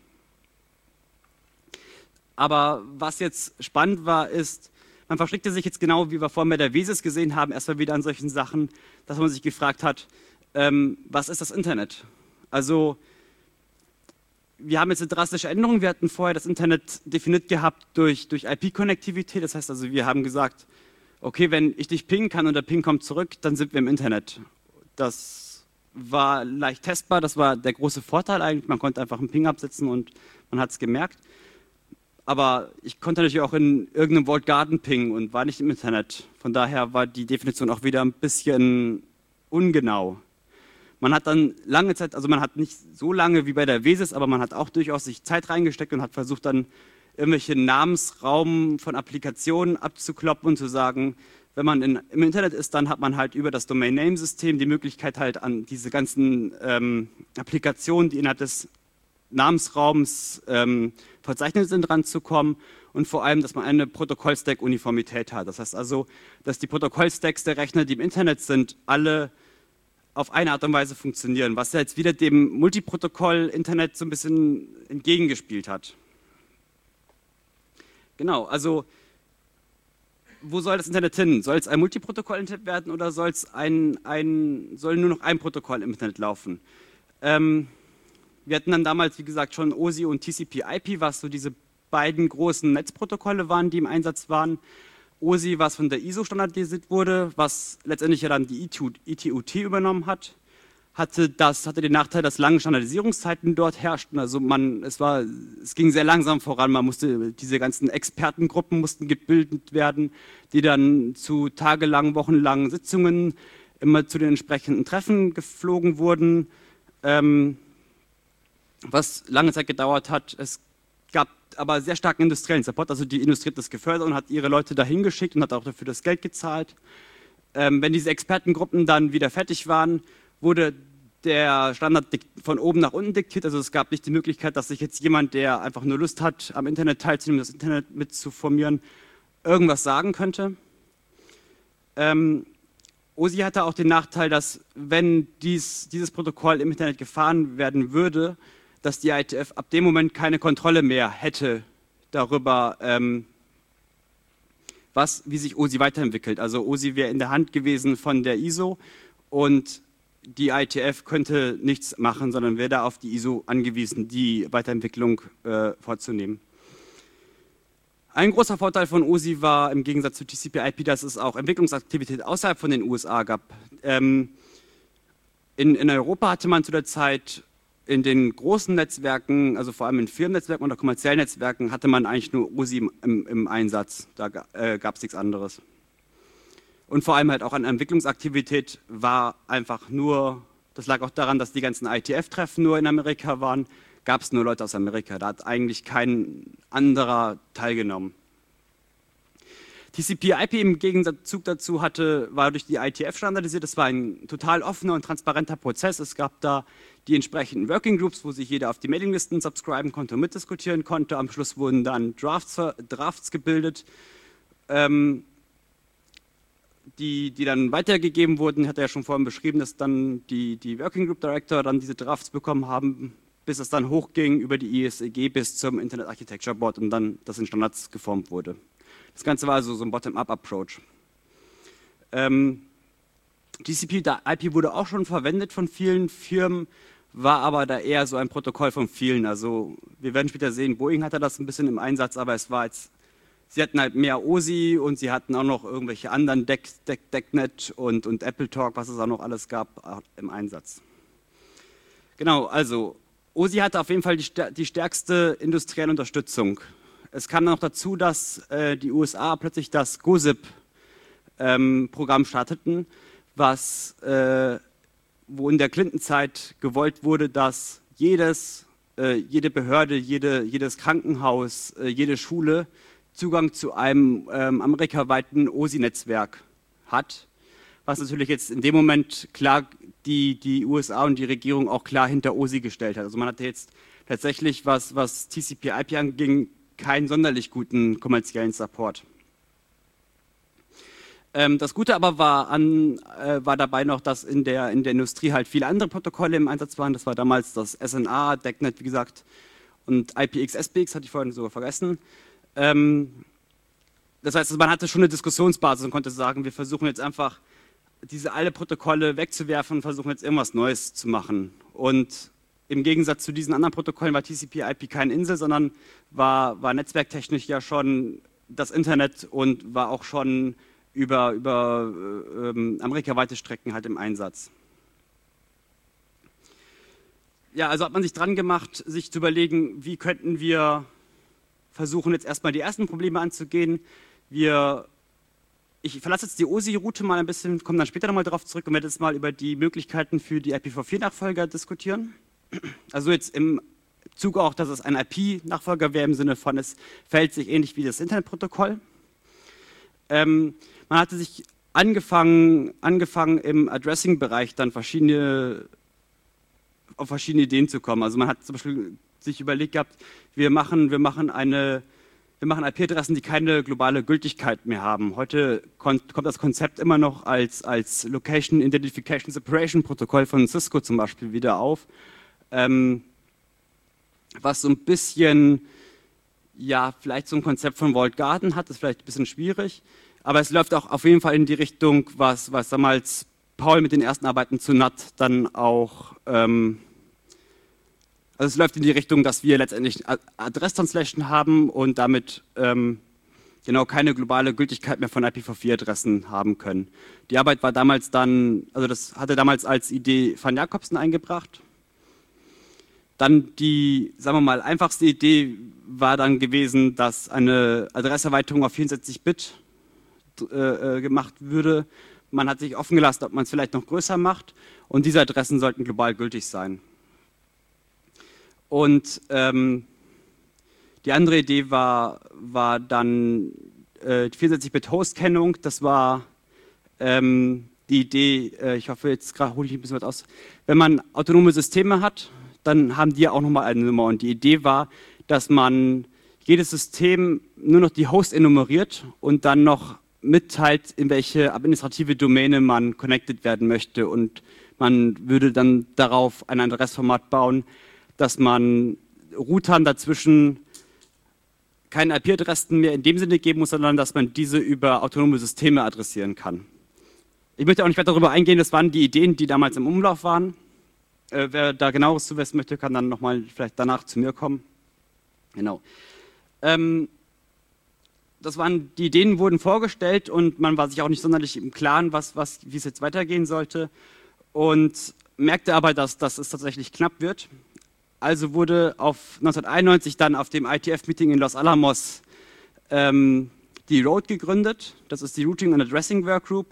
Aber was jetzt spannend war, ist, man verstrickte sich jetzt genau, wie wir vorhin bei der WSIS gesehen haben, erstmal wieder an solchen Sachen, dass man sich gefragt hat, was ist das Internet? Also wir haben jetzt eine drastische Änderung. Wir hatten vorher das Internet definiert gehabt durch IP-Konnektivität. Das heißt also, wir haben gesagt, okay, wenn ich dich pingen kann und der Ping kommt zurück, dann sind wir im Internet. Das war leicht testbar, das war der große Vorteil eigentlich. Man konnte einfach einen Ping absetzen und man hat es gemerkt. Aber ich konnte natürlich auch in irgendeinem Walled Garden pingen und war nicht im Internet. Von daher war die Definition auch wieder ein bisschen ungenau. Man hat dann lange Zeit, also man hat nicht so lange wie bei der WSIS, aber man hat auch durchaus sich Zeit reingesteckt und hat versucht dann irgendwelche Namensraum von Applikationen abzukloppen und zu sagen, wenn man im Internet ist, dann hat man halt über das Domain-Name-System die Möglichkeit halt an diese ganzen Applikationen, die innerhalb des Namensraums verzeichnet sind, ranzukommen und vor allem, dass man eine Protokoll-Stack-Uniformität hat. Das heißt also, dass die Protokoll-Stacks der Rechner, die im Internet sind, alle auf eine Art und Weise funktionieren, was ja jetzt wieder dem Multiprotokoll-Internet so ein bisschen entgegengespielt hat. Genau, also wo soll das Internet hin? Soll es ein Multiprotokoll-Internet werden oder soll nur noch ein Protokoll im Internet laufen? Wir hatten dann damals, wie gesagt, schon OSI und TCP/IP, was so diese beiden großen Netzprotokolle waren, die im Einsatz waren. OSI, was von der ISO standardisiert wurde, was letztendlich ja dann die ITU-T übernommen hat, hatte den Nachteil, dass lange Standardisierungszeiten dort herrschten. Also es ging sehr langsam voran. Diese ganzen Expertengruppen mussten gebildet werden, die dann zu tagelangen, wochenlangen Sitzungen immer zu den entsprechenden Treffen geflogen wurden, was lange Zeit gedauert hat. Es gab aber sehr starken industriellen Support, also die Industrie hat das gefördert und hat ihre Leute dahin geschickt und hat auch dafür das Geld gezahlt. Wenn diese Expertengruppen dann wieder fertig waren, wurde der Standard von oben nach unten diktiert, also es gab nicht die Möglichkeit, dass sich jetzt jemand, der einfach nur Lust hat, am Internet teilzunehmen, das Internet mitzuformieren, irgendwas sagen könnte. OSI hatte auch den Nachteil, dass wenn dieses Protokoll im Internet gefahren werden würde, dass die IETF ab dem Moment keine Kontrolle mehr hätte darüber, wie sich OSI weiterentwickelt. Also OSI wäre in der Hand gewesen von der ISO und die IETF könnte nichts machen, sondern wäre da auf die ISO angewiesen, die Weiterentwicklung vorzunehmen. Ein großer Vorteil von OSI war im Gegensatz zu TCP/IP, dass es auch Entwicklungsaktivität außerhalb von den USA gab. In Europa hatte man zu der Zeit in den großen Netzwerken, also vor allem in Firmennetzwerken oder kommerziellen Netzwerken, hatte man eigentlich nur OSI im Einsatz. Da gab es nichts anderes. Und vor allem halt auch an Entwicklungsaktivität war einfach nur, das lag auch daran, dass die ganzen IETF-Treffen nur in Amerika waren, gab es nur Leute aus Amerika. Da hat eigentlich kein anderer teilgenommen. TCP/IP im Gegenzug dazu war durch die IETF standardisiert. Das war ein total offener und transparenter Prozess. Es gab da die entsprechenden Working Groups, wo sich jeder auf die Mailinglisten subscriben konnte und mitdiskutieren konnte. Am Schluss wurden dann Drafts gebildet, die dann weitergegeben wurden. Ich hatte ja schon vorhin beschrieben, dass dann die Working Group Director dann diese Drafts bekommen haben, bis es dann hochging über die ISEG bis zum Internet Architecture Board und dann das in Standards geformt wurde. Das Ganze war also so ein Bottom-up-Approach. TCP/IP wurde auch schon verwendet von vielen Firmen, war aber da eher so ein Protokoll von vielen. Also wir werden später sehen, Boeing hatte das ein bisschen im Einsatz, aber es war jetzt, sie hatten halt mehr OSI und sie hatten auch noch irgendwelche anderen DECnet und AppleTalk, was es auch noch alles gab, im Einsatz. Genau, also OSI hatte auf jeden Fall die stärkste industrielle Unterstützung. Es kam dann noch dazu, dass die USA plötzlich das GOSIP-Programm starteten, wo in der Clinton-Zeit gewollt wurde, dass jede Behörde, jedes Krankenhaus, jede Schule Zugang zu einem amerikaweiten OSI-Netzwerk hat, was natürlich jetzt in dem Moment klar die USA und die Regierung auch klar hinter OSI gestellt hat. Also man hatte jetzt tatsächlich, was TCP/IP anging, keinen sonderlich guten kommerziellen Support. Das Gute aber war dabei noch, dass in der Industrie halt viele andere Protokolle im Einsatz waren. Das war damals das SNA, DECnet, wie gesagt, und IPX, SPX, hatte ich vorhin sogar vergessen. Das heißt, man hatte schon eine Diskussionsbasis und konnte sagen, wir versuchen jetzt einfach, diese alle Protokolle wegzuwerfen und versuchen jetzt irgendwas Neues zu machen. Und im Gegensatz zu diesen anderen Protokollen war TCP/IP keine Insel, sondern war netzwerktechnisch ja schon das Internet und war auch schon über amerikaweite Strecken halt im Einsatz. Ja, also hat man sich dran gemacht, sich zu überlegen, wie könnten wir versuchen, jetzt erstmal die ersten Probleme anzugehen. Ich verlasse jetzt die OSI-Route mal ein bisschen, komme dann später nochmal darauf zurück und werde jetzt mal über die Möglichkeiten für die IPv4-Nachfolger diskutieren. Also jetzt im Zuge auch, dass es ein IP-Nachfolger wäre, im Sinne von, es verhält sich ähnlich wie das Internetprotokoll. Man hatte sich angefangen im Addressing-Bereich dann auf verschiedene Ideen zu kommen. Also man hat zum Beispiel sich überlegt gehabt, wir machen IP-Adressen, die keine globale Gültigkeit mehr haben. Heute kommt das Konzept immer noch als Location Identification Separation Protokoll von Cisco zum Beispiel wieder auf, was so ein bisschen, ja, vielleicht so ein Konzept von Walled Garden hat, ist vielleicht ein bisschen schwierig, aber es läuft auch auf jeden Fall in die Richtung, was damals Paul mit den ersten Arbeiten zu NAT dann auch, also es läuft in die Richtung, dass wir letztendlich Adress-Translation haben und damit genau keine globale Gültigkeit mehr von IPv4-Adressen haben können. Die Arbeit war damals dann, also das hatte damals als Idee Van Jacobsen eingebracht. Dann die, sagen wir mal, einfachste Idee war dann gewesen, dass eine Adresserweiterung auf 64-Bit gemacht würde. Man hat sich offen gelassen, ob man es vielleicht noch größer macht und diese Adressen sollten global gültig sein. Und die andere Idee war dann die 64-Bit-Host-Kennung. Das war die Idee, ich hoffe, jetzt hole ich ein bisschen was aus. Wenn man autonome Systeme hat, dann haben die auch nochmal eine Nummer. Und die Idee war, dass man jedes System nur noch die Host enumeriert und dann noch mitteilt, in welche administrative Domäne man connected werden möchte. Und man würde dann darauf ein Adressformat bauen, dass man Routern dazwischen keine IP-Adressen mehr in dem Sinne geben muss, sondern dass man diese über autonome Systeme adressieren kann. Ich möchte auch nicht weiter darüber eingehen, das waren die Ideen, die damals im Umlauf waren. Wer da genaueres zu wissen möchte, kann dann nochmal vielleicht danach zu mir kommen. Genau. Das waren, die Ideen wurden vorgestellt und man war sich auch nicht sonderlich im Klaren, wie es jetzt weitergehen sollte. Und merkte aber, dass es tatsächlich knapp wird. Also wurde 1991 dann auf dem IETF-Meeting in Los Alamos die ROAD gegründet. Das ist die Routing and Addressing Workgroup,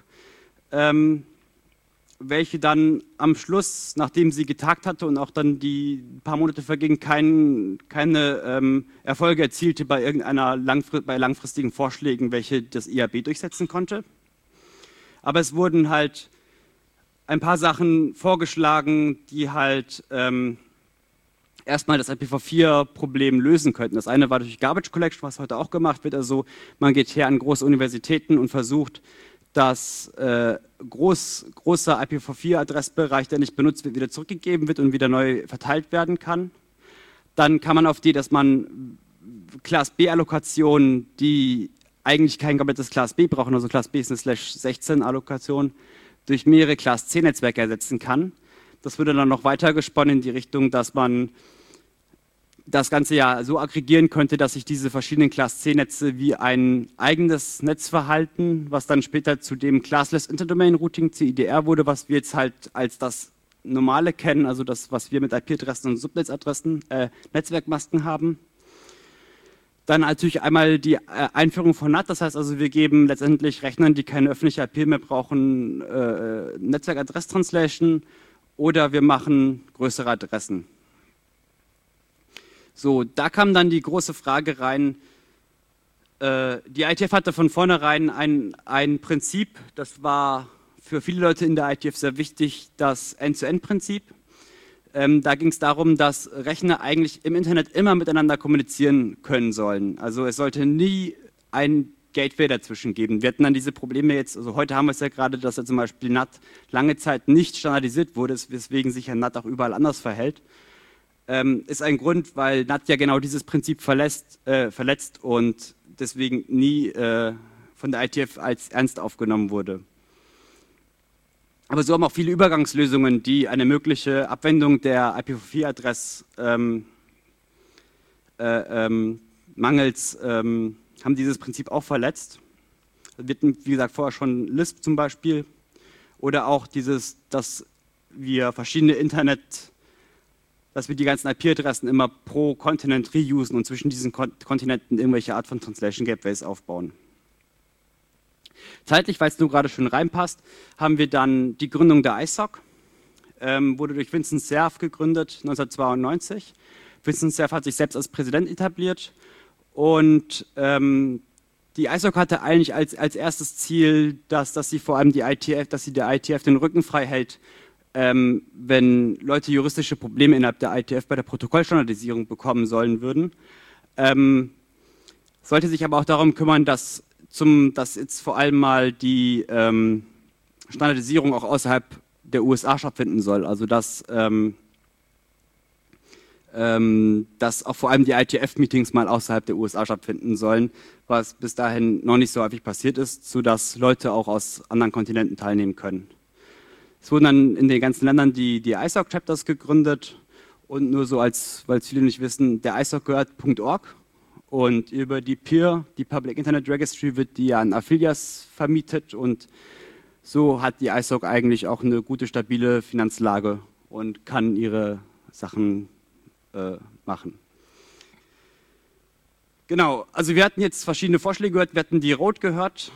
welche dann am Schluss, nachdem sie getagt hatte und auch dann die paar Monate vergingen, keine Erfolge erzielte bei langfristigen Vorschlägen, welche das IAB durchsetzen konnte. Aber es wurden halt ein paar Sachen vorgeschlagen, die halt erstmal das IPv4-Problem lösen könnten. Das eine war durch Garbage Collection, was heute auch gemacht wird. Also man geht her an große Universitäten und versucht, dass großer IPv4-Adressbereich, der nicht benutzt wird, wieder zurückgegeben wird und wieder neu verteilt werden kann. Dann kann man auf die, dass man Class B-Allokationen, die eigentlich kein komplettes Class B brauchen, also Class B ist eine /16-Allokation, durch mehrere Class C-Netzwerke ersetzen kann. Das würde dann noch weiter gesponnen in die Richtung, dass man das Ganze ja so aggregieren könnte, dass sich diese verschiedenen Class C-Netze wie ein eigenes Netz verhalten, was dann später zu dem Classless Interdomain Routing, CIDR, wurde, was wir jetzt halt als das Normale kennen, also das, was wir mit IP-Adressen und Subnetzadressen, Netzwerkmasken haben. Dann natürlich einmal die Einführung von NAT, das heißt also, wir geben letztendlich Rechnern, die keine öffentliche IP mehr brauchen, Netzwerk-Adress-Translation oder wir machen größere Adressen. So, da kam dann die große Frage rein, die IETF hatte von vornherein ein Prinzip, das war für viele Leute in der IETF sehr wichtig, das End-to-End-Prinzip. Da ging es darum, dass Rechner eigentlich im Internet immer miteinander kommunizieren können sollen. Also es sollte nie ein Gateway dazwischen geben. Wir hatten dann diese Probleme jetzt, also heute haben wir es ja gerade, dass ja zum Beispiel NAT lange Zeit nicht standardisiert wurde, weswegen sich ja NAT auch überall anders verhält. Ist ein Grund, weil NAT ja genau dieses Prinzip verletzt und deswegen nie von der IETF als ernst aufgenommen wurde. Aber so haben auch viele Übergangslösungen, die eine mögliche Abwendung der IPv4-Adress mangels haben dieses Prinzip auch verletzt. Wir hatten, wie gesagt, vorher schon Lisp zum Beispiel oder auch dass wir die ganzen IP-Adressen immer pro Kontinent reusen und zwischen diesen Kontinenten irgendwelche Art von Translation Gateways aufbauen. Zeitlich, weil es nur gerade schön reinpasst, haben wir dann die Gründung der ISOC, wurde durch Vincent Cerf gegründet, 1992. Vincent Cerf hat sich selbst als Präsident etabliert und die ISOC hatte eigentlich als erstes Ziel, dass sie vor allem der IETF den Rücken frei hält, wenn Leute juristische Probleme innerhalb der IETF bei der Protokollstandardisierung bekommen sollen würden. Sollte sich aber auch darum kümmern, dass jetzt vor allem mal die Standardisierung auch außerhalb der USA stattfinden soll. Also dass auch vor allem die IETF-Meetings mal außerhalb der USA stattfinden sollen, was bis dahin noch nicht so häufig passiert ist, sodass Leute auch aus anderen Kontinenten teilnehmen können. Es wurden dann in den ganzen Ländern die ISOC-Chapters gegründet und nur so, weil es viele nicht wissen, der ISOC gehört .org und über die PIR, die Public Internet Registry, wird die an Affiliates vermietet und so hat die ISOC eigentlich auch eine gute, stabile Finanzlage und kann ihre Sachen machen. Genau, also wir hatten jetzt verschiedene Vorschläge gehört, wir hatten die ROAD gehört,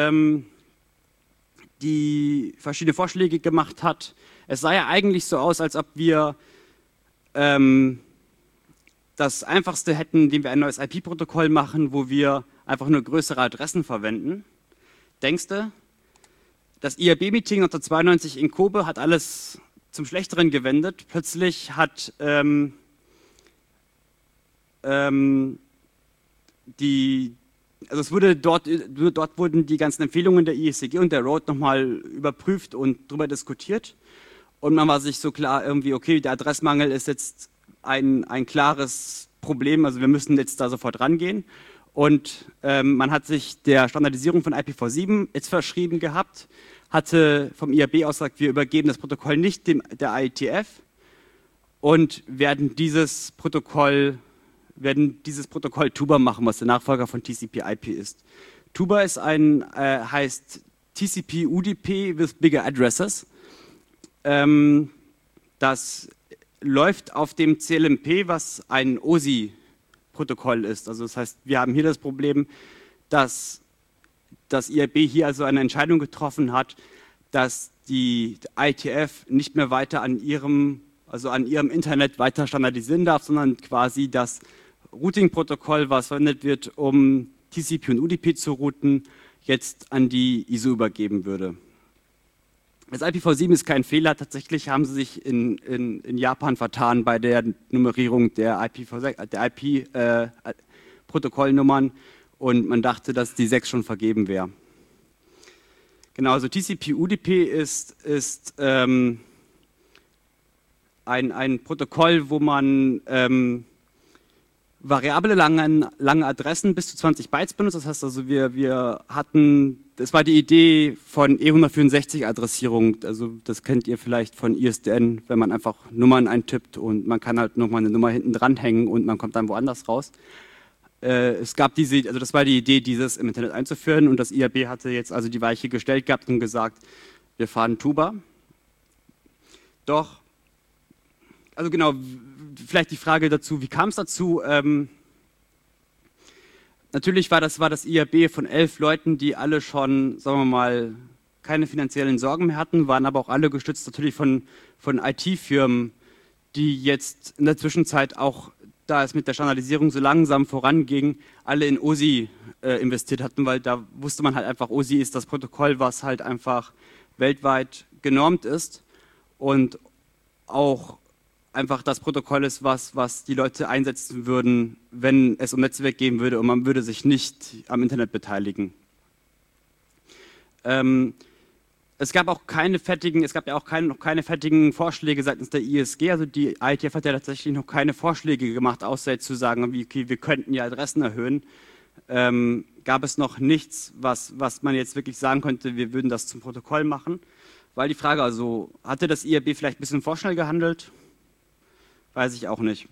die verschiedene Vorschläge gemacht hat. Es sah ja eigentlich so aus, als ob wir das Einfachste hätten, indem wir ein neues IP-Protokoll machen, wo wir einfach nur größere Adressen verwenden. Denkst du? Das IAB-Meeting 1992 in Kobe hat alles zum Schlechteren gewendet. Plötzlich hat dort wurden die ganzen Empfehlungen der ISCG und der ROAD nochmal überprüft und darüber diskutiert. Und man war sich so klar irgendwie, okay, der Adressmangel ist jetzt ein klares Problem, also wir müssen jetzt da sofort rangehen. Und man hat sich der Standardisierung von IPv7 jetzt verschrieben gehabt, hatte vom IAB aus gesagt, wir übergeben das Protokoll nicht der IETF und werden dieses Protokoll Tuba machen, was der Nachfolger von TCP/IP ist. Tuba ist heißt TCP/UDP with bigger addresses. Das läuft auf dem CLMP, was ein OSI-Protokoll ist. Also das heißt, wir haben hier das Problem, dass das IAB hier also eine Entscheidung getroffen hat, dass die IETF nicht mehr weiter an ihrem Internet weiter standardisieren darf, sondern quasi das Routing-Protokoll, was verwendet wird, um TCP und UDP zu routen, jetzt an die ISO übergeben würde. Das IPv7 ist kein Fehler, tatsächlich haben sie sich in Japan vertan bei der Nummerierung der IP-Protokollnummern und man dachte, dass die 6 schon vergeben wäre. Genau, also TCP/UDP ist ein Protokoll, wo man variable lange Adressen bis zu 20 Bytes benutzt. Das heißt also, das war die Idee von E164-Adressierung. Also das kennt ihr vielleicht von ISDN, wenn man einfach Nummern eintippt und man kann halt nochmal eine Nummer hinten dranhängen und man kommt dann woanders raus. Das war die Idee, dieses im Internet einzuführen und das IAB hatte jetzt also die Weiche gestellt gehabt und gesagt, wir fahren Tuba. Doch, also genau, vielleicht die Frage dazu, wie kam es dazu? Natürlich war das IAB von 11 Leuten, die alle schon, sagen wir mal, keine finanziellen Sorgen mehr hatten, waren aber auch alle gestützt natürlich von IT-Firmen, die jetzt in der Zwischenzeit auch, da es mit der Standardisierung so langsam voranging, alle in OSI investiert hatten, weil da wusste man halt einfach, OSI ist das Protokoll, was halt einfach weltweit genormt ist und auch einfach das Protokoll ist, was die Leute einsetzen würden, wenn es um Netzwerk gehen würde und man würde sich nicht am Internet beteiligen. Es gab ja auch keine fertigen Vorschläge seitens der ISG, also die IETF hat ja tatsächlich noch keine Vorschläge gemacht, außer jetzt zu sagen, okay, wir könnten ja Adressen erhöhen. Gab es noch nichts, was man jetzt wirklich sagen könnte, wir würden das zum Protokoll machen. Weil die Frage, also hatte das IAB vielleicht ein bisschen vorschnell gehandelt? Weiß ich auch nicht.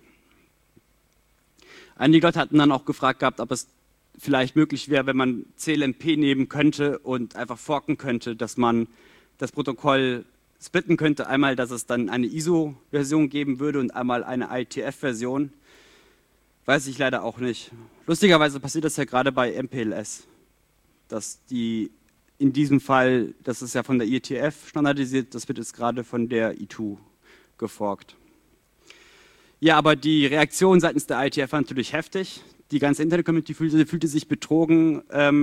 Einige Leute hatten dann auch gefragt gehabt, ob es vielleicht möglich wäre, wenn man CLMP nehmen könnte und einfach forken könnte, dass man das Protokoll splitten könnte. Einmal, dass es dann eine ISO-Version geben würde und einmal eine IETF-Version. Weiß ich leider auch nicht. Lustigerweise passiert das ja gerade bei MPLS, dass die in diesem Fall, das ist ja von der IETF standardisiert, das wird jetzt gerade von der I2 geforkt. Ja, aber die Reaktion seitens der IETF war natürlich heftig. Die ganze Internet-Community fühlte sich betrogen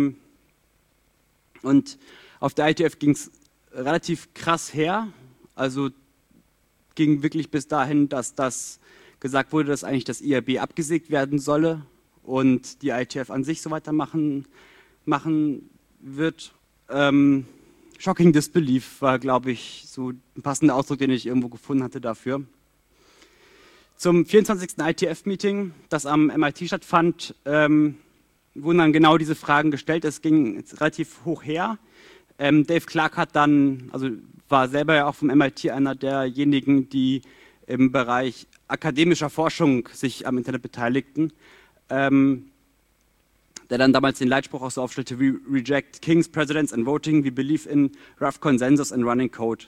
und auf der IETF ging es relativ krass her. Also ging wirklich bis dahin, dass das gesagt wurde, dass eigentlich das IAB abgesägt werden solle und die IETF an sich so weitermachen wird. Shocking Disbelief war, glaube ich, so ein passender Ausdruck, den ich irgendwo gefunden hatte dafür. Zum 24. IETF-Meeting, das am MIT stattfand, wurden dann genau diese Fragen gestellt. Es ging relativ hoch her. Dave Clark war selber ja auch vom MIT einer derjenigen, die im Bereich akademischer Forschung sich am Internet beteiligten, der dann damals den Leitspruch auch so aufstellte: We reject kings, presidents and voting, we believe in rough consensus and running code.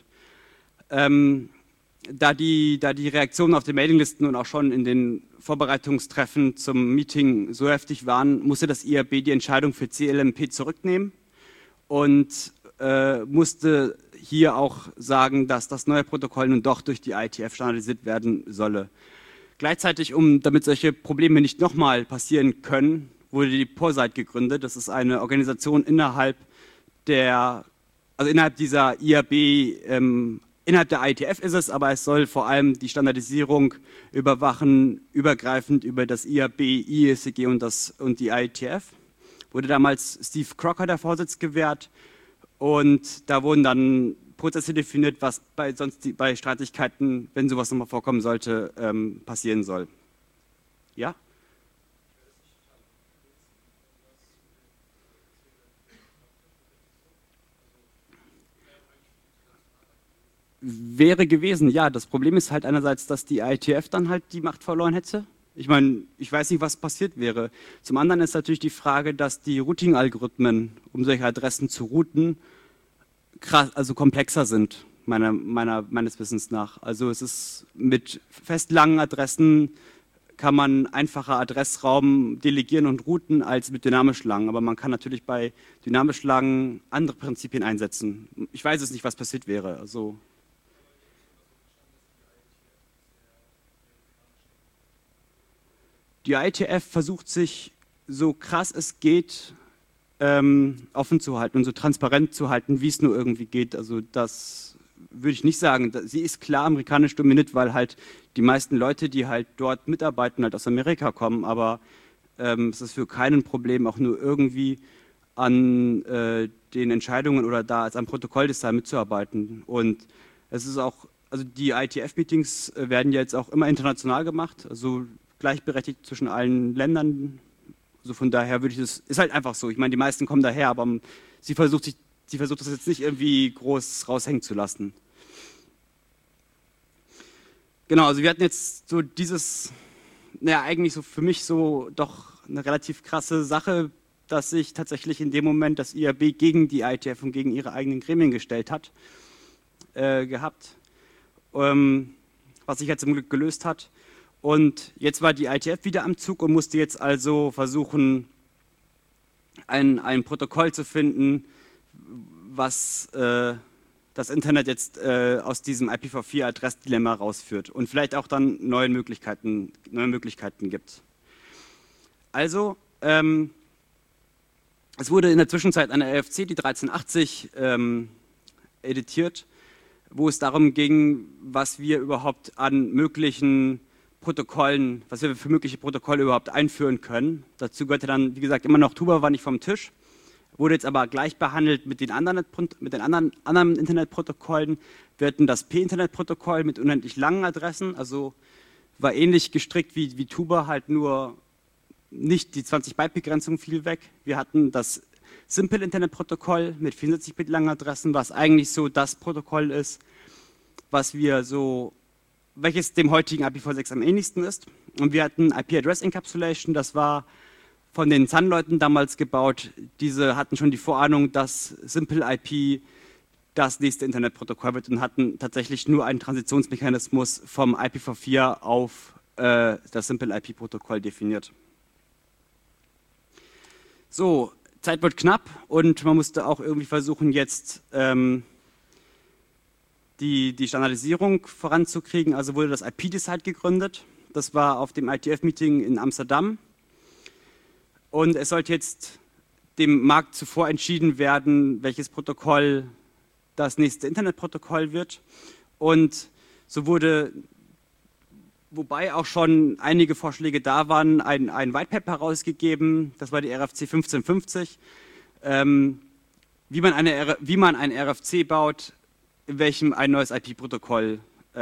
Da die Reaktionen auf den Mailinglisten und auch schon in den Vorbereitungstreffen zum Meeting so heftig waren, musste das IAB die Entscheidung für CLMP zurücknehmen und musste hier auch sagen, dass das neue Protokoll nun doch durch die IETF standardisiert werden solle. Gleichzeitig, damit solche Probleme nicht nochmal passieren können, wurde die POSITE gegründet. Das ist eine Organisation innerhalb dieser IAB, innerhalb der IETF ist es, aber es soll vor allem die Standardisierung überwachen, übergreifend über das IAB, IESG und die IETF. Wurde damals Steve Crocker der Vorsitz gewährt und da wurden dann Prozesse definiert, was bei Streitigkeiten, wenn sowas nochmal vorkommen sollte, passieren soll. Ja? wäre gewesen, ja, das Problem ist halt einerseits, dass die IETF dann halt die Macht verloren hätte. Ich meine, ich weiß nicht, was passiert wäre. Zum anderen ist natürlich die Frage, dass die Routing-Algorithmen, um solche Adressen zu routen, krass, also komplexer sind, meines Wissens nach. Also es ist mit festlangen Adressen kann man einfacher Adressraum delegieren und routen als mit dynamisch langen. Aber man kann natürlich bei dynamisch langen andere Prinzipien einsetzen. Ich weiß es nicht, was passiert wäre. Also die IETF versucht sich so krass es geht offen zu halten und so transparent zu halten, wie es nur irgendwie geht. Also das würde ich nicht sagen. Sie ist klar amerikanisch dominiert, weil halt die meisten Leute, die halt dort mitarbeiten, halt aus Amerika kommen. Aber es ist für keinen Problem, auch nur irgendwie an den Entscheidungen oder da als am Protokolldesign mitzuarbeiten. Und es ist auch, also die IETF-Meetings werden ja jetzt auch immer international gemacht, also gleichberechtigt zwischen allen Ländern. Also von daher würde ich das, ist halt einfach so. Ich meine, die meisten kommen daher, aber sie versucht das jetzt nicht irgendwie groß raushängen zu lassen. Genau, also wir hatten jetzt so dieses, naja, eigentlich so für mich so doch eine relativ krasse Sache, dass sich tatsächlich in dem Moment das IAB gegen die IETF und gegen ihre eigenen Gremien gestellt hat, gehabt, was sich jetzt zum Glück gelöst hat. Und jetzt war die IETF wieder am Zug und musste jetzt also versuchen, ein Protokoll zu finden, was das Internet jetzt aus diesem IPv4-Adressdilemma rausführt und vielleicht auch dann neue Möglichkeiten gibt. Also, es wurde in der Zwischenzeit eine RFC, die 1380, editiert, wo es darum ging, was wir überhaupt an möglichen Protokollen, was wir für mögliche Protokolle überhaupt einführen können. Dazu gehörte dann, wie gesagt, immer noch Tuba war nicht vom Tisch, wurde jetzt aber gleich behandelt mit den anderen Internetprotokollen. Wir hatten das P-Internet-Protokoll mit unendlich langen Adressen, also war ähnlich gestrickt wie Tuba, halt nur nicht die 20-Byte-Begrenzung fiel weg. Wir hatten das Simple-Internet-Protokoll mit 64 Bit langen Adressen, was eigentlich so das Protokoll ist, was wir so, welches dem heutigen IPv6 am ähnlichsten ist. Und wir hatten IP-Address Encapsulation, das war von den Sun-Leuten damals gebaut. Diese hatten schon die Vorahnung, dass Simple IP das nächste Internetprotokoll wird und hatten tatsächlich nur einen Transitionsmechanismus vom IPv4 auf das Simple IP-Protokoll definiert. So, Zeit wird knapp und man musste auch irgendwie versuchen, jetzt die Standardisierung voranzukriegen. Also wurde das IP-Decide gegründet. Das war auf dem IETF-Meeting in Amsterdam. Und es sollte jetzt dem Markt zuvor entschieden werden, welches Protokoll das nächste Internetprotokoll wird. Und so wurde, wobei auch schon einige Vorschläge da waren, ein White Paper herausgegeben, das war die RFC 1550, wie man ein RFC baut, in welchem ein neues IP-Protokoll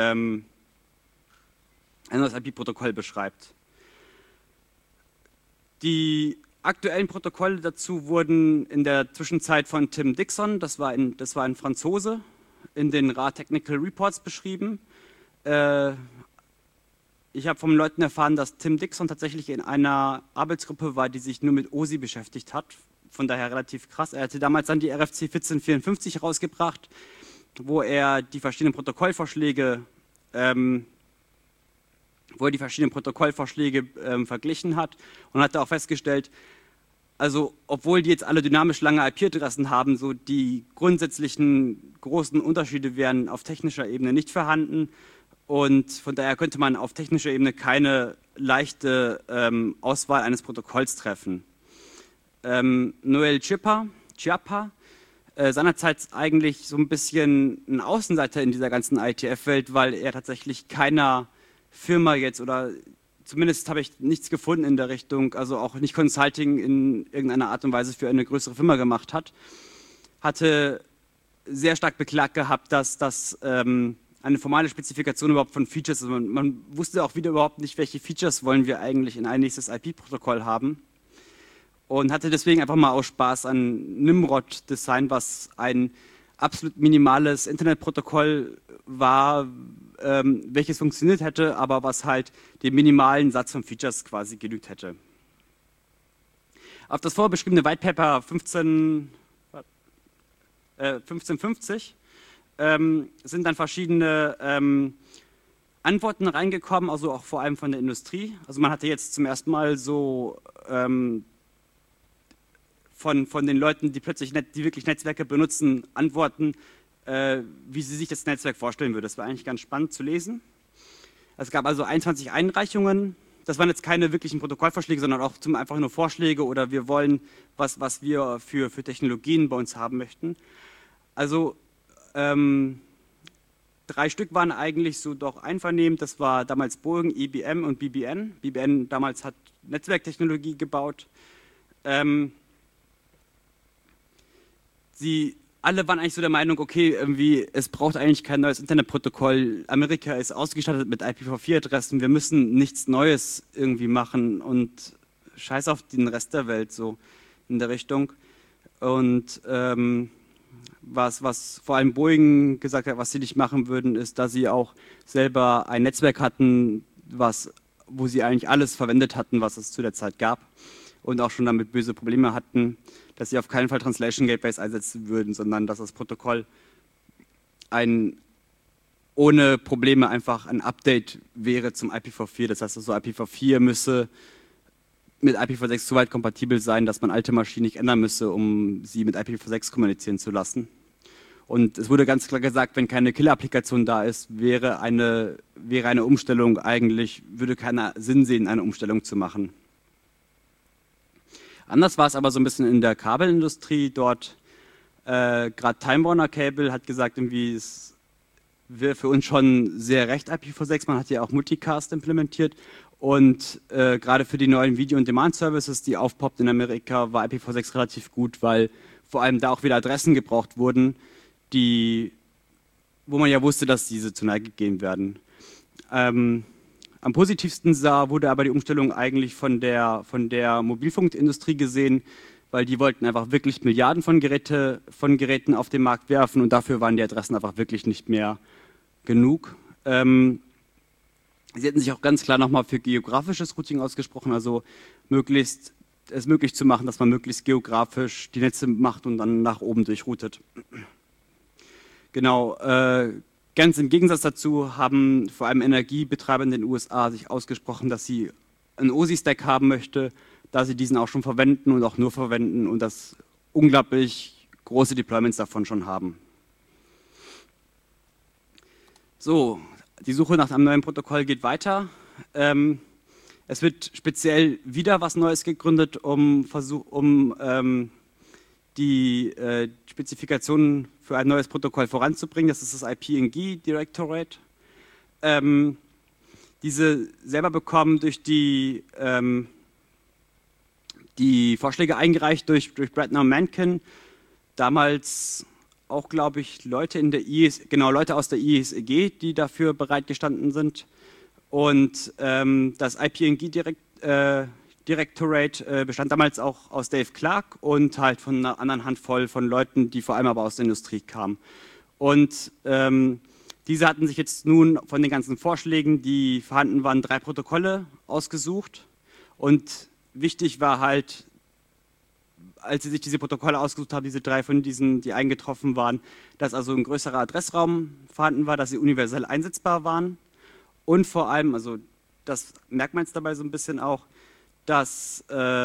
beschreibt. Die aktuellen Protokolle dazu wurden in der Zwischenzeit von Tim Dixon, das war ein Franzose, in den RA Technical Reports beschrieben. Ich habe von Leuten erfahren, dass Tim Dixon tatsächlich in einer Arbeitsgruppe war, die sich nur mit OSI beschäftigt hat. Von daher relativ krass. Er hatte damals dann die RFC 1454 herausgebracht, wo er die verschiedenen Protokollvorschläge verglichen hat und hatte auch festgestellt, also obwohl die jetzt alle dynamisch lange IP-Adressen haben, so die grundsätzlichen großen Unterschiede wären auf technischer Ebene nicht vorhanden und von daher könnte man auf technischer Ebene keine leichte Auswahl eines Protokolls treffen. Noel Chiappa, seinerzeit eigentlich so ein bisschen ein Außenseiter in dieser ganzen IETF-Welt, weil er tatsächlich keiner Firma jetzt oder zumindest habe ich nichts gefunden in der Richtung, also auch nicht Consulting in irgendeiner Art und Weise für eine größere Firma gemacht hat, hatte sehr stark beklagt gehabt, dass das eine formale Spezifikation überhaupt von Features ist. Man wusste auch wieder überhaupt nicht, welche Features wollen wir eigentlich in ein nächstes IP-Protokoll haben. Und hatte deswegen einfach mal aus Spaß ein Nimrod-Design, was ein absolut minimales Internetprotokoll war, welches funktioniert hätte, aber was halt dem minimalen Satz von Features quasi genügt hätte. Auf das vorher beschriebene White Paper 1550 sind dann verschiedene Antworten reingekommen, also auch vor allem von der Industrie. Also man hatte jetzt zum ersten Mal so von den Leuten, die plötzlich die wirklich Netzwerke benutzen, Antworten, wie sie sich das Netzwerk vorstellen würde. Das war eigentlich ganz spannend zu lesen. Es gab also 21 Einreichungen. Das waren jetzt keine wirklichen Protokollvorschläge, sondern auch einfach nur Vorschläge oder wir wollen, was wir für Technologien bei uns haben möchten. Also 3 Stück waren eigentlich so doch einvernehmend. Das war damals Boeing, IBM und BBN. BBN damals hat Netzwerktechnologie gebaut. Sie alle waren eigentlich so der Meinung, okay, irgendwie, es braucht eigentlich kein neues Internetprotokoll. Amerika ist ausgestattet mit IPv4-Adressen. Wir müssen nichts Neues irgendwie machen und scheiß auf den Rest der Welt, so in der Richtung. Und was vor allem Boeing gesagt hat, was sie nicht machen würden, ist, dass sie auch selber ein Netzwerk hatten, wo sie eigentlich alles verwendet hatten, was es zu der Zeit gab. Und auch schon damit böse Probleme hatten, dass sie auf keinen Fall Translation Gateways einsetzen würden, sondern dass das Protokoll ohne Probleme einfach ein Update wäre zum IPv4. Das heißt also, IPv4 müsse mit IPv6 so weit kompatibel sein, dass man alte Maschinen nicht ändern müsse, um sie mit IPv6 kommunizieren zu lassen. Und es wurde ganz klar gesagt, wenn keine Killer-Applikation da ist, wäre eine Umstellung eigentlich, würde keiner Sinn sehen, eine Umstellung zu machen. Anders war es aber so ein bisschen in der Kabelindustrie. Dort, gerade Time Warner Cable hat gesagt, irgendwie es wäre für uns schon sehr recht IPv6. Man hat ja auch Multicast implementiert. Und gerade für die neuen Video-on-Demand-Services, die aufpoppt in Amerika, war IPv6 relativ gut, weil vor allem da auch wieder Adressen gebraucht wurden, wo man ja wusste, dass diese zur Neige gehen werden. Am positivsten wurde aber die Umstellung eigentlich von der Mobilfunkindustrie gesehen, weil die wollten einfach wirklich Milliarden von Geräten auf den Markt werfen und dafür waren die Adressen einfach wirklich nicht mehr genug. Sie hätten sich auch ganz klar nochmal für geografisches Routing ausgesprochen, also es möglich zu machen, dass man möglichst geografisch die Netze macht und dann nach oben durchroutet. Genau. Ganz im Gegensatz dazu haben vor allem Energiebetreiber in den USA sich ausgesprochen, dass sie einen OSI-Stack haben möchte, da sie diesen auch schon verwenden und auch nur verwenden und das unglaublich große Deployments davon schon haben. So, die Suche nach einem neuen Protokoll geht weiter. Es wird speziell wieder was Neues gegründet, um die Spezifikationen für ein neues Protokoll voranzubringen. Das ist das IP&G Directorate. Diese selber bekommen durch die Vorschläge eingereicht durch Bradner und Mencken. Damals auch, glaube ich, Leute aus der ISEG, die dafür bereitgestanden sind. Und das IP&G Directorate bestand damals auch aus Dave Clark und halt von einer anderen Handvoll von Leuten, die vor allem aber aus der Industrie kamen. Und diese hatten sich jetzt nun von den ganzen Vorschlägen, die vorhanden waren, 3 Protokolle ausgesucht. Und wichtig war halt, als sie sich diese Protokolle ausgesucht haben, diese 3 von diesen, die eingetroffen waren, dass also ein größerer Adressraum vorhanden war, dass sie universell einsetzbar waren. Und vor allem, also das merkt man jetzt dabei so ein bisschen auch, dass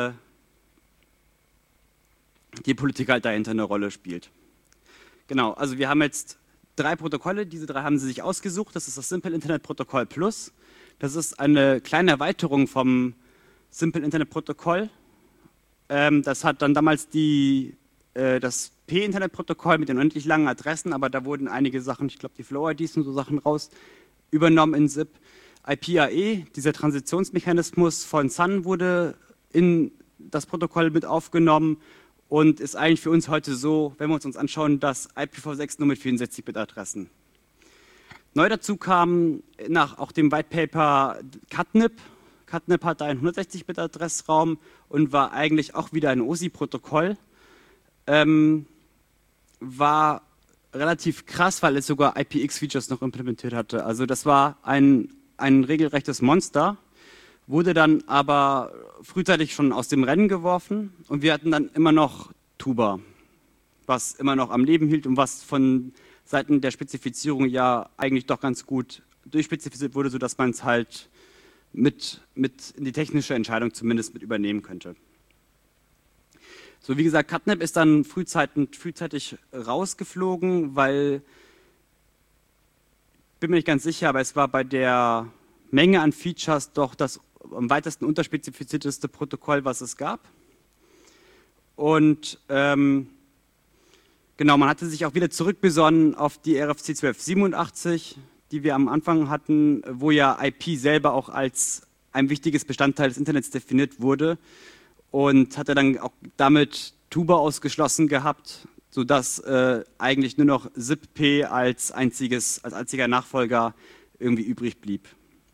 die Politik halt dahinter eine Rolle spielt. Genau, also wir haben jetzt 3 Protokolle, diese 3 haben sie sich ausgesucht. Das ist das Simple Internet Protokoll Plus. Das ist eine kleine Erweiterung vom Simple Internet Protokoll. Das hat dann damals das P-Internet Protokoll mit den unendlich langen Adressen, aber da wurden einige Sachen, ich glaube die Flow-IDs und so Sachen raus, übernommen in SIP. IPAE, dieser Transitionsmechanismus von Sun, wurde in das Protokoll mit aufgenommen und ist eigentlich für uns heute so, wenn wir uns anschauen, dass IPv6 nur mit 64-Bit-Adressen. Neu dazu kam nach auch dem White Paper CATNIP. CATNIP hatte einen 160-Bit-Adressraum und war eigentlich auch wieder ein OSI-Protokoll. War relativ krass, weil es sogar IPX-Features noch implementiert hatte. Also das war ein regelrechtes Monster, wurde dann aber frühzeitig schon aus dem Rennen geworfen und wir hatten dann immer noch Tuba, was immer noch am Leben hielt und was von Seiten der Spezifizierung ja eigentlich doch ganz gut durchspezifiziert wurde, sodass man es halt mit in die technische Entscheidung zumindest mit übernehmen könnte. So, wie gesagt, CutNAP ist dann frühzeitig rausgeflogen, weil, bin mir nicht ganz sicher, aber es war bei der Menge an Features doch das am weitesten unterspezifizierteste Protokoll, was es gab. Und genau, man hatte sich auch wieder zurückbesonnen auf die RFC 1287, die wir am Anfang hatten, wo ja IP selber auch als ein wichtiges Bestandteil des Internets definiert wurde und hatte dann auch damit Tuba ausgeschlossen gehabt, sodass eigentlich nur noch ZipP als einziger Nachfolger irgendwie übrig blieb.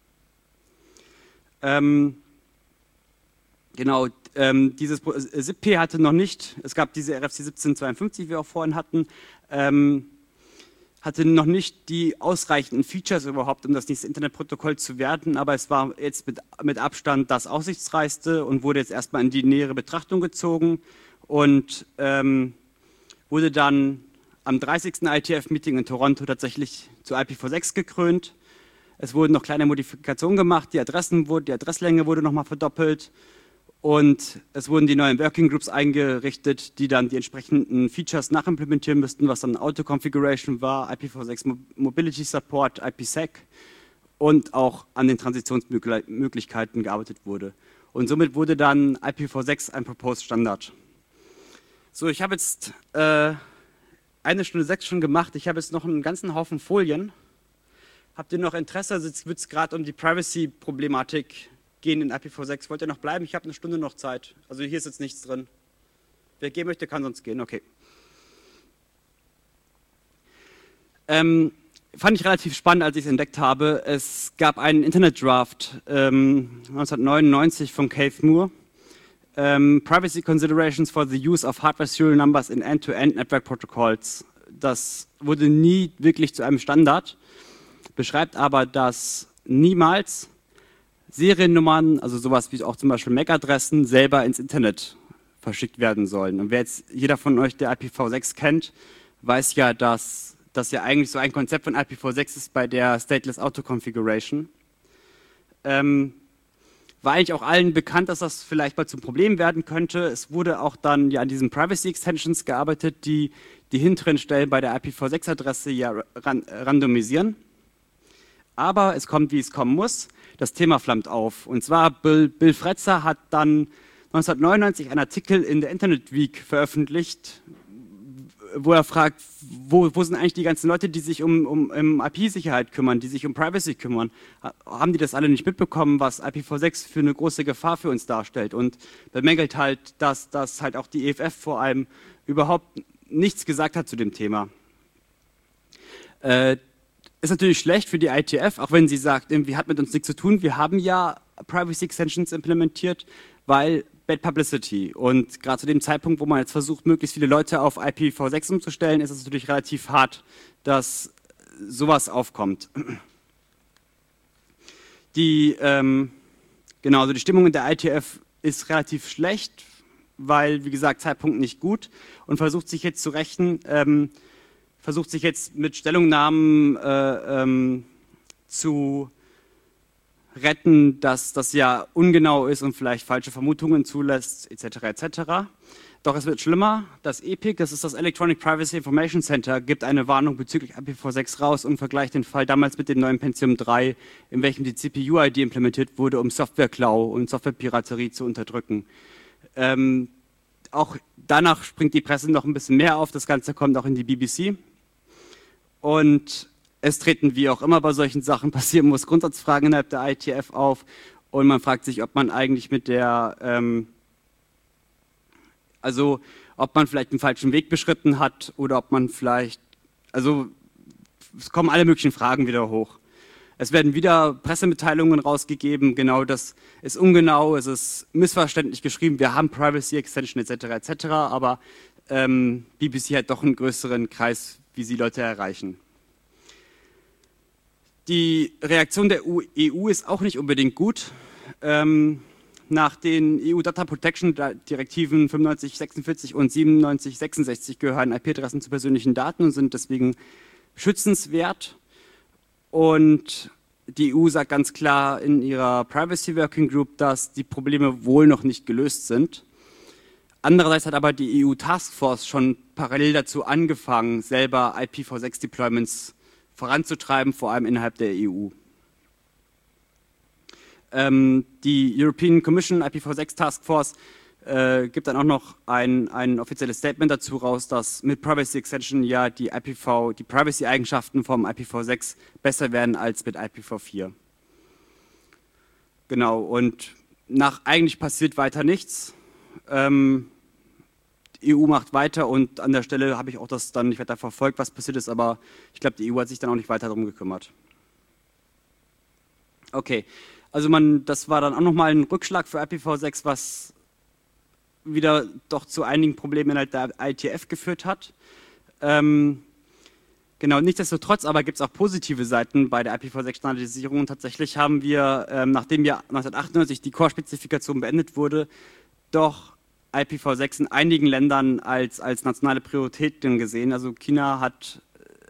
Genau, dieses ZipP hatte noch nicht, es gab diese RFC 1752, wie wir auch vorhin hatten, hatte noch nicht die ausreichenden Features überhaupt, um das nächste Internetprotokoll zu werden, aber es war jetzt mit Abstand das aussichtsreichste und wurde jetzt erstmal in die nähere Betrachtung gezogen und wurde dann am 30. IETF-Meeting in Toronto tatsächlich zu IPv6 gekrönt. Es wurden noch kleine Modifikationen gemacht, die Adresslänge wurde nochmal verdoppelt und es wurden die neuen Working Groups eingerichtet, die dann die entsprechenden Features nachimplementieren müssten, was dann Auto-Configuration war, IPv6 Mobility Support, IPsec und auch an den Transitionsmöglichkeiten gearbeitet wurde. Und somit wurde dann IPv6 ein Proposed Standard. So, ich habe jetzt 1 Stunde 6 schon gemacht, ich habe jetzt noch einen ganzen Haufen Folien. Habt ihr noch Interesse? Also jetzt wird es gerade um die Privacy-Problematik gehen in IPv6. Wollt ihr noch bleiben? Ich habe eine Stunde noch Zeit. Also hier ist jetzt nichts drin. Wer gehen möchte, kann sonst gehen. Okay. Fand ich relativ spannend, als ich es entdeckt habe. Es gab einen Internet-Draft 1999 von Keith Moore. Privacy Considerations for the Use of Hardware Serial Numbers in End-to-End Network Protocols. Das wurde nie wirklich zu einem Standard. Beschreibt aber, dass niemals Seriennummern, also sowas wie auch zum Beispiel MAC-Adressen, selber ins Internet verschickt werden sollen. Und jeder von euch, der IPv6 kennt, weiß ja, dass das ja eigentlich so ein Konzept von IPv6 ist bei der Stateless Auto-Configuration. War eigentlich auch allen bekannt, dass das vielleicht mal zum Problem werden könnte. Es wurde auch dann ja an diesen Privacy Extensions gearbeitet, die die hinteren Stellen bei der IPv6-Adresse ja randomisieren. Aber es kommt, wie es kommen muss. Das Thema flammt auf. Und zwar Bill Fretzer hat dann 1999 einen Artikel in der Internet Week veröffentlicht, wo er fragt, wo sind eigentlich die ganzen Leute, die sich um IP-Sicherheit kümmern, die sich um Privacy kümmern? Haben die das alle nicht mitbekommen, was IPv6 für eine große Gefahr für uns darstellt? Und bemängelt halt, dass halt auch die EFF vor allem überhaupt nichts gesagt hat zu dem Thema. Ist natürlich schlecht für die IETF, auch wenn sie sagt, irgendwie hat mit uns nichts zu tun. Wir haben ja Privacy Extensions implementiert, weil Bad Publicity. Und gerade zu dem Zeitpunkt, wo man jetzt versucht, möglichst viele Leute auf IPv6 umzustellen, ist es natürlich relativ hart, dass sowas aufkommt. Also die Stimmung in der IETF ist relativ schlecht, weil, wie gesagt, Zeitpunkt nicht gut und versucht sich jetzt zu rächen, versucht sich jetzt mit Stellungnahmen zu retten, dass das ja ungenau ist und vielleicht falsche Vermutungen zulässt, etc. etc. Doch es wird schlimmer. Das EPIC, das ist das Electronic Privacy Information Center, gibt eine Warnung bezüglich IPv6 raus und vergleicht den Fall damals mit dem neuen Pentium 3, in welchem die CPU-ID implementiert wurde, um Software-Klau und Softwarepiraterie zu unterdrücken. Auch danach springt die Presse noch ein bisschen mehr auf. Das Ganze kommt auch in die BBC. Und es treten, wie auch immer bei solchen Sachen passieren muss, Grundsatzfragen innerhalb der IETF auf. Und man fragt sich, ob man eigentlich mit der, ob man vielleicht den falschen Weg beschritten hat oder ob man vielleicht, also es kommen alle möglichen Fragen wieder hoch. Es werden wieder Pressemitteilungen rausgegeben, genau das ist ungenau, es ist missverständlich geschrieben, wir haben Privacy Extension etc. etc. Aber BBC halt doch einen größeren Kreis, wie sie Leute erreichen. Die Reaktion der EU ist auch nicht unbedingt gut. Nach den EU Data Protection Direktiven 9546 und 9766 gehören IP-Adressen zu persönlichen Daten und sind deswegen schützenswert. Und die EU sagt ganz klar in ihrer Privacy Working Group, dass die Probleme wohl noch nicht gelöst sind. Andererseits hat aber die EU Taskforce schon parallel dazu angefangen, selber IPv6-Deployments voranzutreiben, vor allem innerhalb der EU. Die European Commission IPv6 Task Force gibt dann auch noch ein offizielles Statement dazu raus, dass mit Privacy Extension ja die Privacy-Eigenschaften vom IPv6 besser werden als mit IPv4. Genau, und eigentlich passiert weiter nichts. Die EU macht weiter und an der Stelle habe ich auch das dann nicht weiter verfolgt, was passiert ist, aber ich glaube, die EU hat sich dann auch nicht weiter darum gekümmert. Okay, also das war dann auch nochmal ein Rückschlag für IPv6, was wieder doch zu einigen Problemen innerhalb der IETF geführt hat. Genau, nichtsdestotrotz aber gibt es auch positive Seiten bei der IPv6-Standardisierung und tatsächlich haben wir, nachdem ja 1998 die Core-Spezifikation beendet wurde, doch IPv6 in einigen Ländern als nationale Priorität gesehen. Also China hat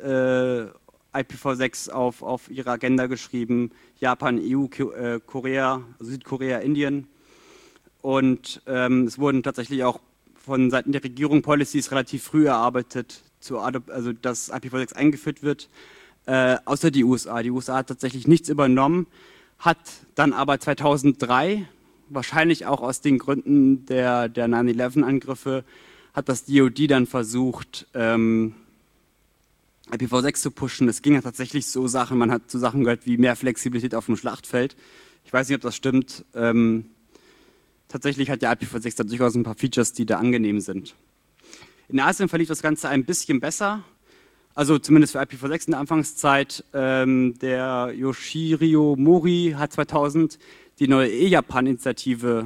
IPv6 auf ihre Agenda geschrieben, Japan, EU, Korea, also Südkorea, Indien. Und es wurden tatsächlich auch von Seiten der Regierung Policies relativ früh erarbeitet, also dass IPv6 eingeführt wird, außer die USA. Die USA hat tatsächlich nichts übernommen, hat dann aber 2003, wahrscheinlich auch aus den Gründen der 9/11-Angriffe, hat das DoD dann versucht, IPv6 zu pushen. Es ging ja tatsächlich so Sachen, man hat so Sachen gehört wie mehr Flexibilität auf dem Schlachtfeld. Ich weiß nicht, ob das stimmt. Tatsächlich hat der IPv6 da durchaus ein paar Features, die da angenehm sind. In Asien verlief das Ganze ein bisschen besser, also zumindest für IPv6 in der Anfangszeit. Der Yoshihiro Mori hat 2000 die neue E-Japan-Initiative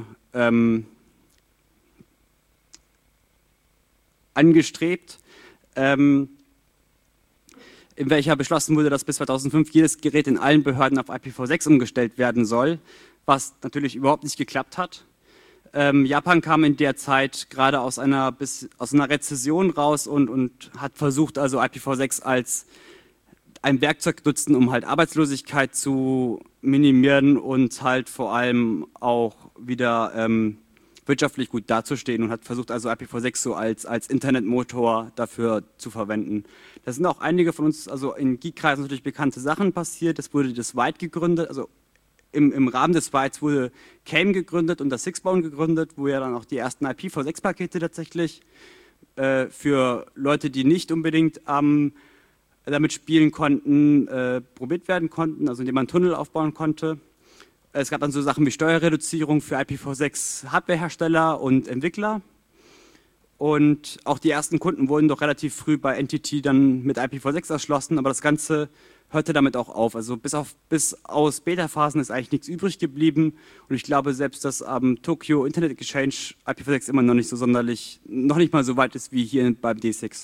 angestrebt, in welcher beschlossen wurde, dass bis 2005 jedes Gerät in allen Behörden auf IPv6 umgestellt werden soll, was natürlich überhaupt nicht geklappt hat. Japan kam in der Zeit gerade aus einer Rezession raus und hat versucht, also IPv6 als ein Werkzeug zu nutzen, um halt Arbeitslosigkeit zu minimieren und halt vor allem auch wieder wirtschaftlich gut dazustehen und hat versucht, also IPv6 so als Internetmotor dafür zu verwenden. Da sind auch einige von uns, also in Geek-Kreisen natürlich bekannte Sachen passiert. Es wurde das White gegründet, also im Rahmen des Whites wurde CAME gegründet und das Sixbone gegründet, wo ja dann auch die ersten IPv6-Pakete tatsächlich für Leute, die nicht unbedingt damit spielen konnten, probiert werden konnten, also indem man Tunnel aufbauen konnte. Es gab dann so Sachen wie Steuerreduzierung für IPv6 Hardwarehersteller und Entwickler. Und auch die ersten Kunden wurden doch relativ früh bei NTT dann mit IPv6 erschlossen, aber das Ganze hörte damit auch auf. Also bis aus Beta-Phasen ist eigentlich nichts übrig geblieben. Und ich glaube selbst, dass am Tokyo Internet Exchange IPv6 immer noch nicht mal so weit ist wie hier beim D6.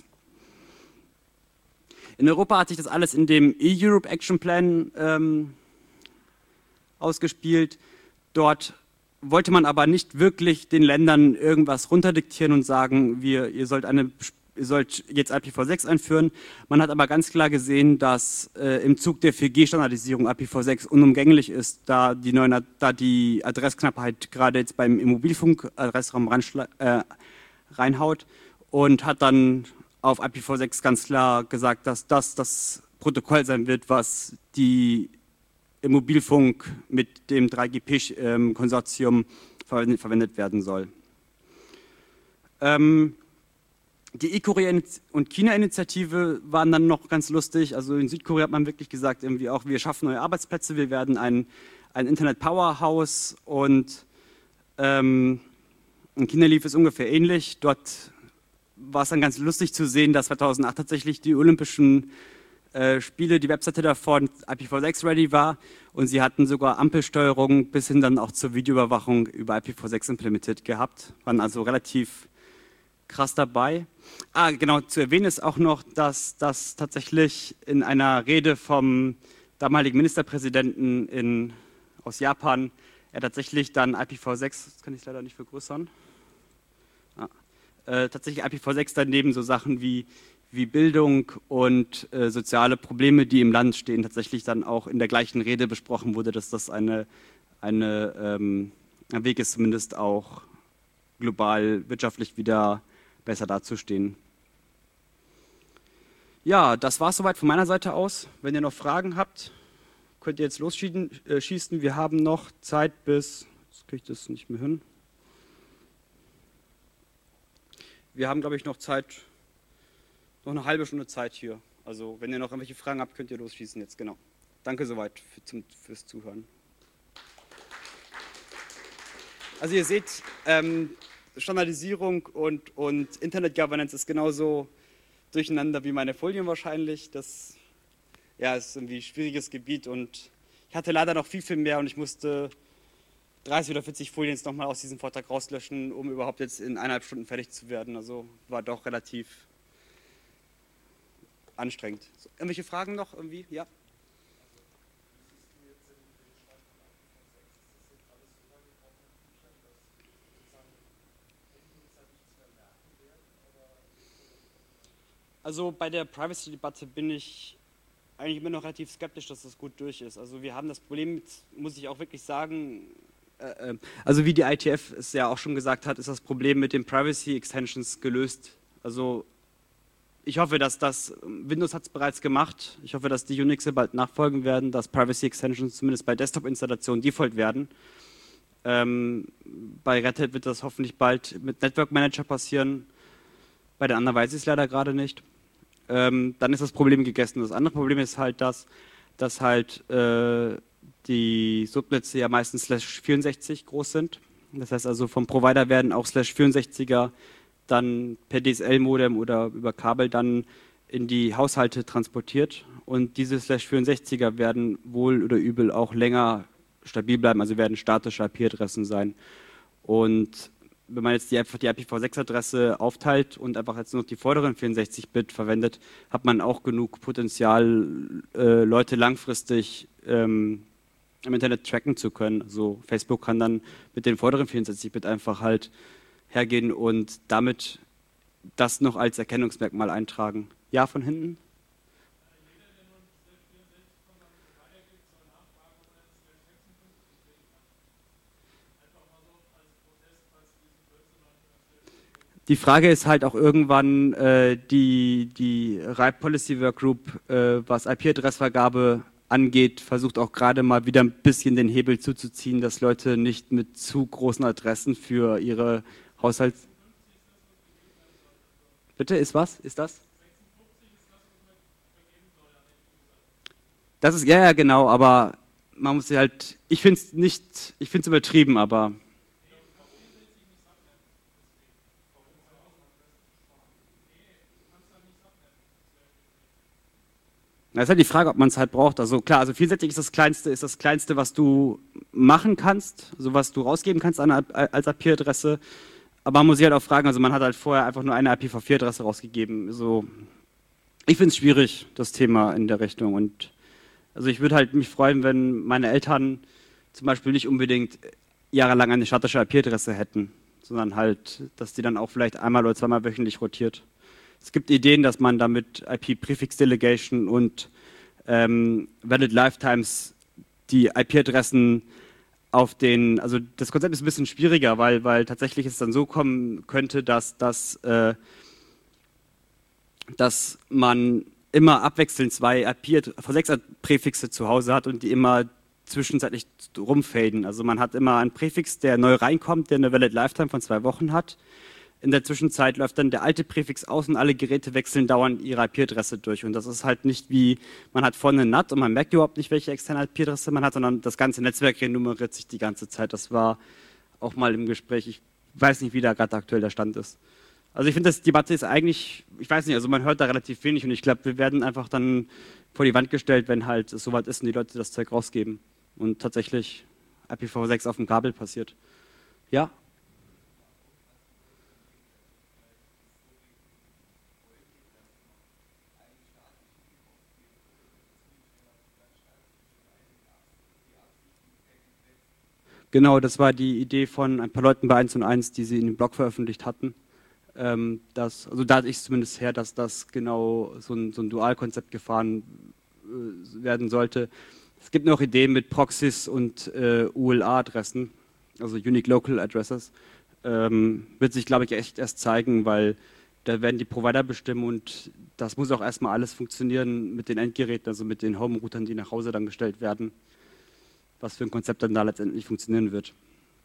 In Europa hat sich das alles in dem E-Europe Action Plan ausgespielt. Dort wollte man aber nicht wirklich den Ländern irgendwas runterdiktieren und sagen, ihr sollt jetzt IPv6 einführen. Man hat aber ganz klar gesehen, dass im Zug der 4G-Standardisierung IPv6 unumgänglich ist, da die Adressknappheit gerade jetzt beim Mobilfunk-Adressraum reinhaut und hat dann auf IPv6 ganz klar gesagt, dass das Protokoll sein wird, was im Mobilfunk mit dem 3GP-Konsortium verwendet werden soll. Die E-Korea- und China-Initiative waren dann noch ganz lustig. Also in Südkorea hat man wirklich gesagt, irgendwie auch, wir schaffen neue Arbeitsplätze, wir werden ein Internet-Powerhouse und in China lief es ungefähr ähnlich. Dort war es dann ganz lustig zu sehen, dass 2008 tatsächlich die Olympischen Spiele, die Webseite davon IPv6 ready war und sie hatten sogar Ampelsteuerung bis hin dann auch zur Videoüberwachung über IPv6 implementiert gehabt, waren also relativ krass dabei. Genau, zu erwähnen ist auch noch, dass das tatsächlich in einer Rede vom damaligen Ministerpräsidenten aus Japan er tatsächlich dann IPv6, das kann ich leider nicht vergrößern, tatsächlich IPv6 daneben so Sachen wie Bildung und soziale Probleme, die im Land stehen, tatsächlich dann auch in der gleichen Rede besprochen wurde, dass das ein Weg ist, zumindest auch global wirtschaftlich wieder besser dazustehen. Ja, das war es soweit von meiner Seite aus. Wenn ihr noch Fragen habt, könnt ihr jetzt losschießen. Wir haben noch Zeit bis, jetzt kriege ich das nicht mehr hin. Wir haben, glaube ich, noch eine halbe Stunde Zeit hier. Also wenn ihr noch irgendwelche Fragen habt, könnt ihr losschießen jetzt, genau. Danke soweit fürs Zuhören. Also ihr seht, Standardisierung und Internet Governance ist genauso durcheinander wie meine Folien wahrscheinlich. Das ist irgendwie ein schwieriges Gebiet und ich hatte leider noch viel mehr und ich musste 30 oder 40 Folien jetzt nochmal aus diesem Vortrag rauslöschen, um überhaupt jetzt in 1,5 Stunden fertig zu werden. Also war doch relativ anstrengend. So, irgendwelche Fragen noch irgendwie? Ja? Also bei der Privacy-Debatte bin ich eigentlich immer noch relativ skeptisch, dass das gut durch ist. Also wir haben das Problem, muss ich auch wirklich sagen, also wie die IETF es ja auch schon gesagt hat, ist das Problem mit den Privacy Extensions gelöst. Also ich hoffe, dass Windows hat es bereits gemax, ich hoffe, dass die Unixe bald nachfolgen werden, dass Privacy Extensions zumindest bei Desktop-Installationen Default werden. Bei Red Hat wird das hoffentlich bald mit Network Manager passieren. Bei den anderen weiß ich es leider gerade nicht. Dann ist das Problem gegessen. Das andere Problem ist halt, dass halt die Subnetze ja meistens /64 groß sind. Das heißt also vom Provider werden auch /64er dann per DSL-Modem oder über Kabel dann in die Haushalte transportiert. Und diese /64er werden wohl oder übel auch länger stabil bleiben, also werden statische IP-Adressen sein. Und wenn man jetzt einfach die IPv6-Adresse aufteilt und einfach jetzt nur noch die vorderen 64-Bit verwendet, hat man auch genug Potenzial, Leute langfristig im Internet tracken zu können. Also Facebook kann dann mit den vorderen 64-Bit einfach halt hergehen und damit das noch als Erkennungsmerkmal eintragen. Ja, von hinten? Die Frage ist halt auch irgendwann die RIPE Policy Workgroup, was IP-Adressvergabe angeht, versucht auch gerade mal wieder ein bisschen den Hebel zuzuziehen, dass Leute nicht mit zu großen Adressen für ihre Haushalts... Bitte, ist was? Ist das? Das ist, ja, genau, aber man muss halt, ich finde es übertrieben, aber... Das ist halt die Frage, ob man es halt braucht. Also klar, also 64 ist das Kleinste, was du machen kannst, so was du rausgeben kannst als IP-Adresse. Aber man muss sich halt auch fragen, also man hat halt vorher einfach nur eine IPv4-Adresse rausgegeben. So, ich finde es schwierig, das Thema in der Richtung. Und also ich würde halt mich freuen, wenn meine Eltern zum Beispiel nicht unbedingt jahrelang eine statische IP-Adresse hätten, sondern halt, dass die dann auch vielleicht einmal oder zweimal wöchentlich rotiert. Es gibt Ideen, dass man damit IP-Prefix-Delegation und Valid Lifetimes die IP-Adressen auf den, also das Konzept ist ein bisschen schwieriger, weil tatsächlich es dann so kommen könnte, dass man immer abwechselnd zwei IPv6-Präfixe zu Hause hat und die immer zwischenzeitlich rumfaden. Also man hat immer einen Präfix, der neu reinkommt, der eine Valid Lifetime von 2 Wochen hat. In der Zwischenzeit läuft dann der alte Präfix aus und alle Geräte wechseln dauernd ihre IP-Adresse durch. Und das ist halt nicht wie, man hat vorne ein NAT und man merkt überhaupt nicht, welche externe IP-Adresse man hat, sondern das ganze Netzwerk renummeriert sich die ganze Zeit. Das war auch mal im Gespräch. Ich weiß nicht, wie da gerade aktuell der Stand ist. Also ich finde, die Debatte ist eigentlich, ich weiß nicht, also man hört da relativ wenig und ich glaube, wir werden einfach dann vor die Wand gestellt, wenn halt es soweit ist und die Leute das Zeug rausgeben und tatsächlich IPv6 auf dem Kabel passiert. Ja? Genau, das war die Idee von ein paar Leuten bei 1&1, die sie in dem Blog veröffentlicht hatten. Also da hatte ich es zumindest her, dass das genau so ein Dualkonzept gefahren werden sollte. Es gibt noch Ideen mit Proxys und ULA-Adressen, also Unique Local Addresses. Wird sich, glaube ich, echt erst zeigen, weil da werden die Provider bestimmen und das muss auch erstmal alles funktionieren mit den Endgeräten, also mit den Home-Routern, die nach Hause dann gestellt werden, was für ein Konzept dann da letztendlich funktionieren wird.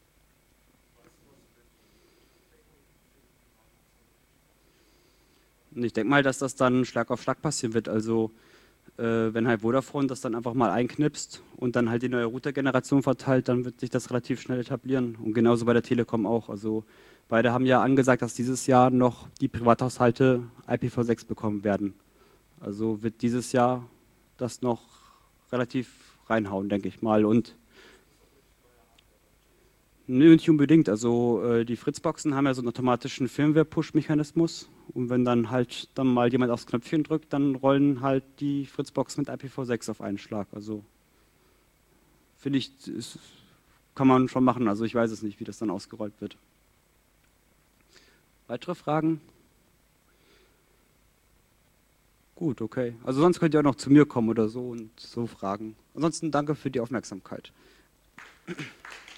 Und ich denke mal, dass das dann Schlag auf Schlag passieren wird. Also wenn halt Vodafone das dann einfach mal einknipst und dann halt die neue Router-Generation verteilt, dann wird sich das relativ schnell etablieren. Und genauso bei der Telekom auch. Also beide haben ja angesagt, dass dieses Jahr noch die Privathaushalte IPv6 bekommen werden. Also wird dieses Jahr das noch relativ reinhauen, denke ich mal. Und nö, nicht unbedingt. Also die Fritzboxen haben ja so einen automatischen Firmware-Push-Mechanismus. Und wenn dann halt dann mal jemand aufs Knöpfchen drückt, dann rollen halt die Fritzboxen mit IPv6 auf einen Schlag. Also finde ich, kann man schon machen. Also ich weiß es nicht, wie das dann ausgerollt wird. Weitere Fragen? Gut, okay. Also sonst könnt ihr auch noch zu mir kommen oder so und so fragen. Ansonsten danke für die Aufmerksamkeit.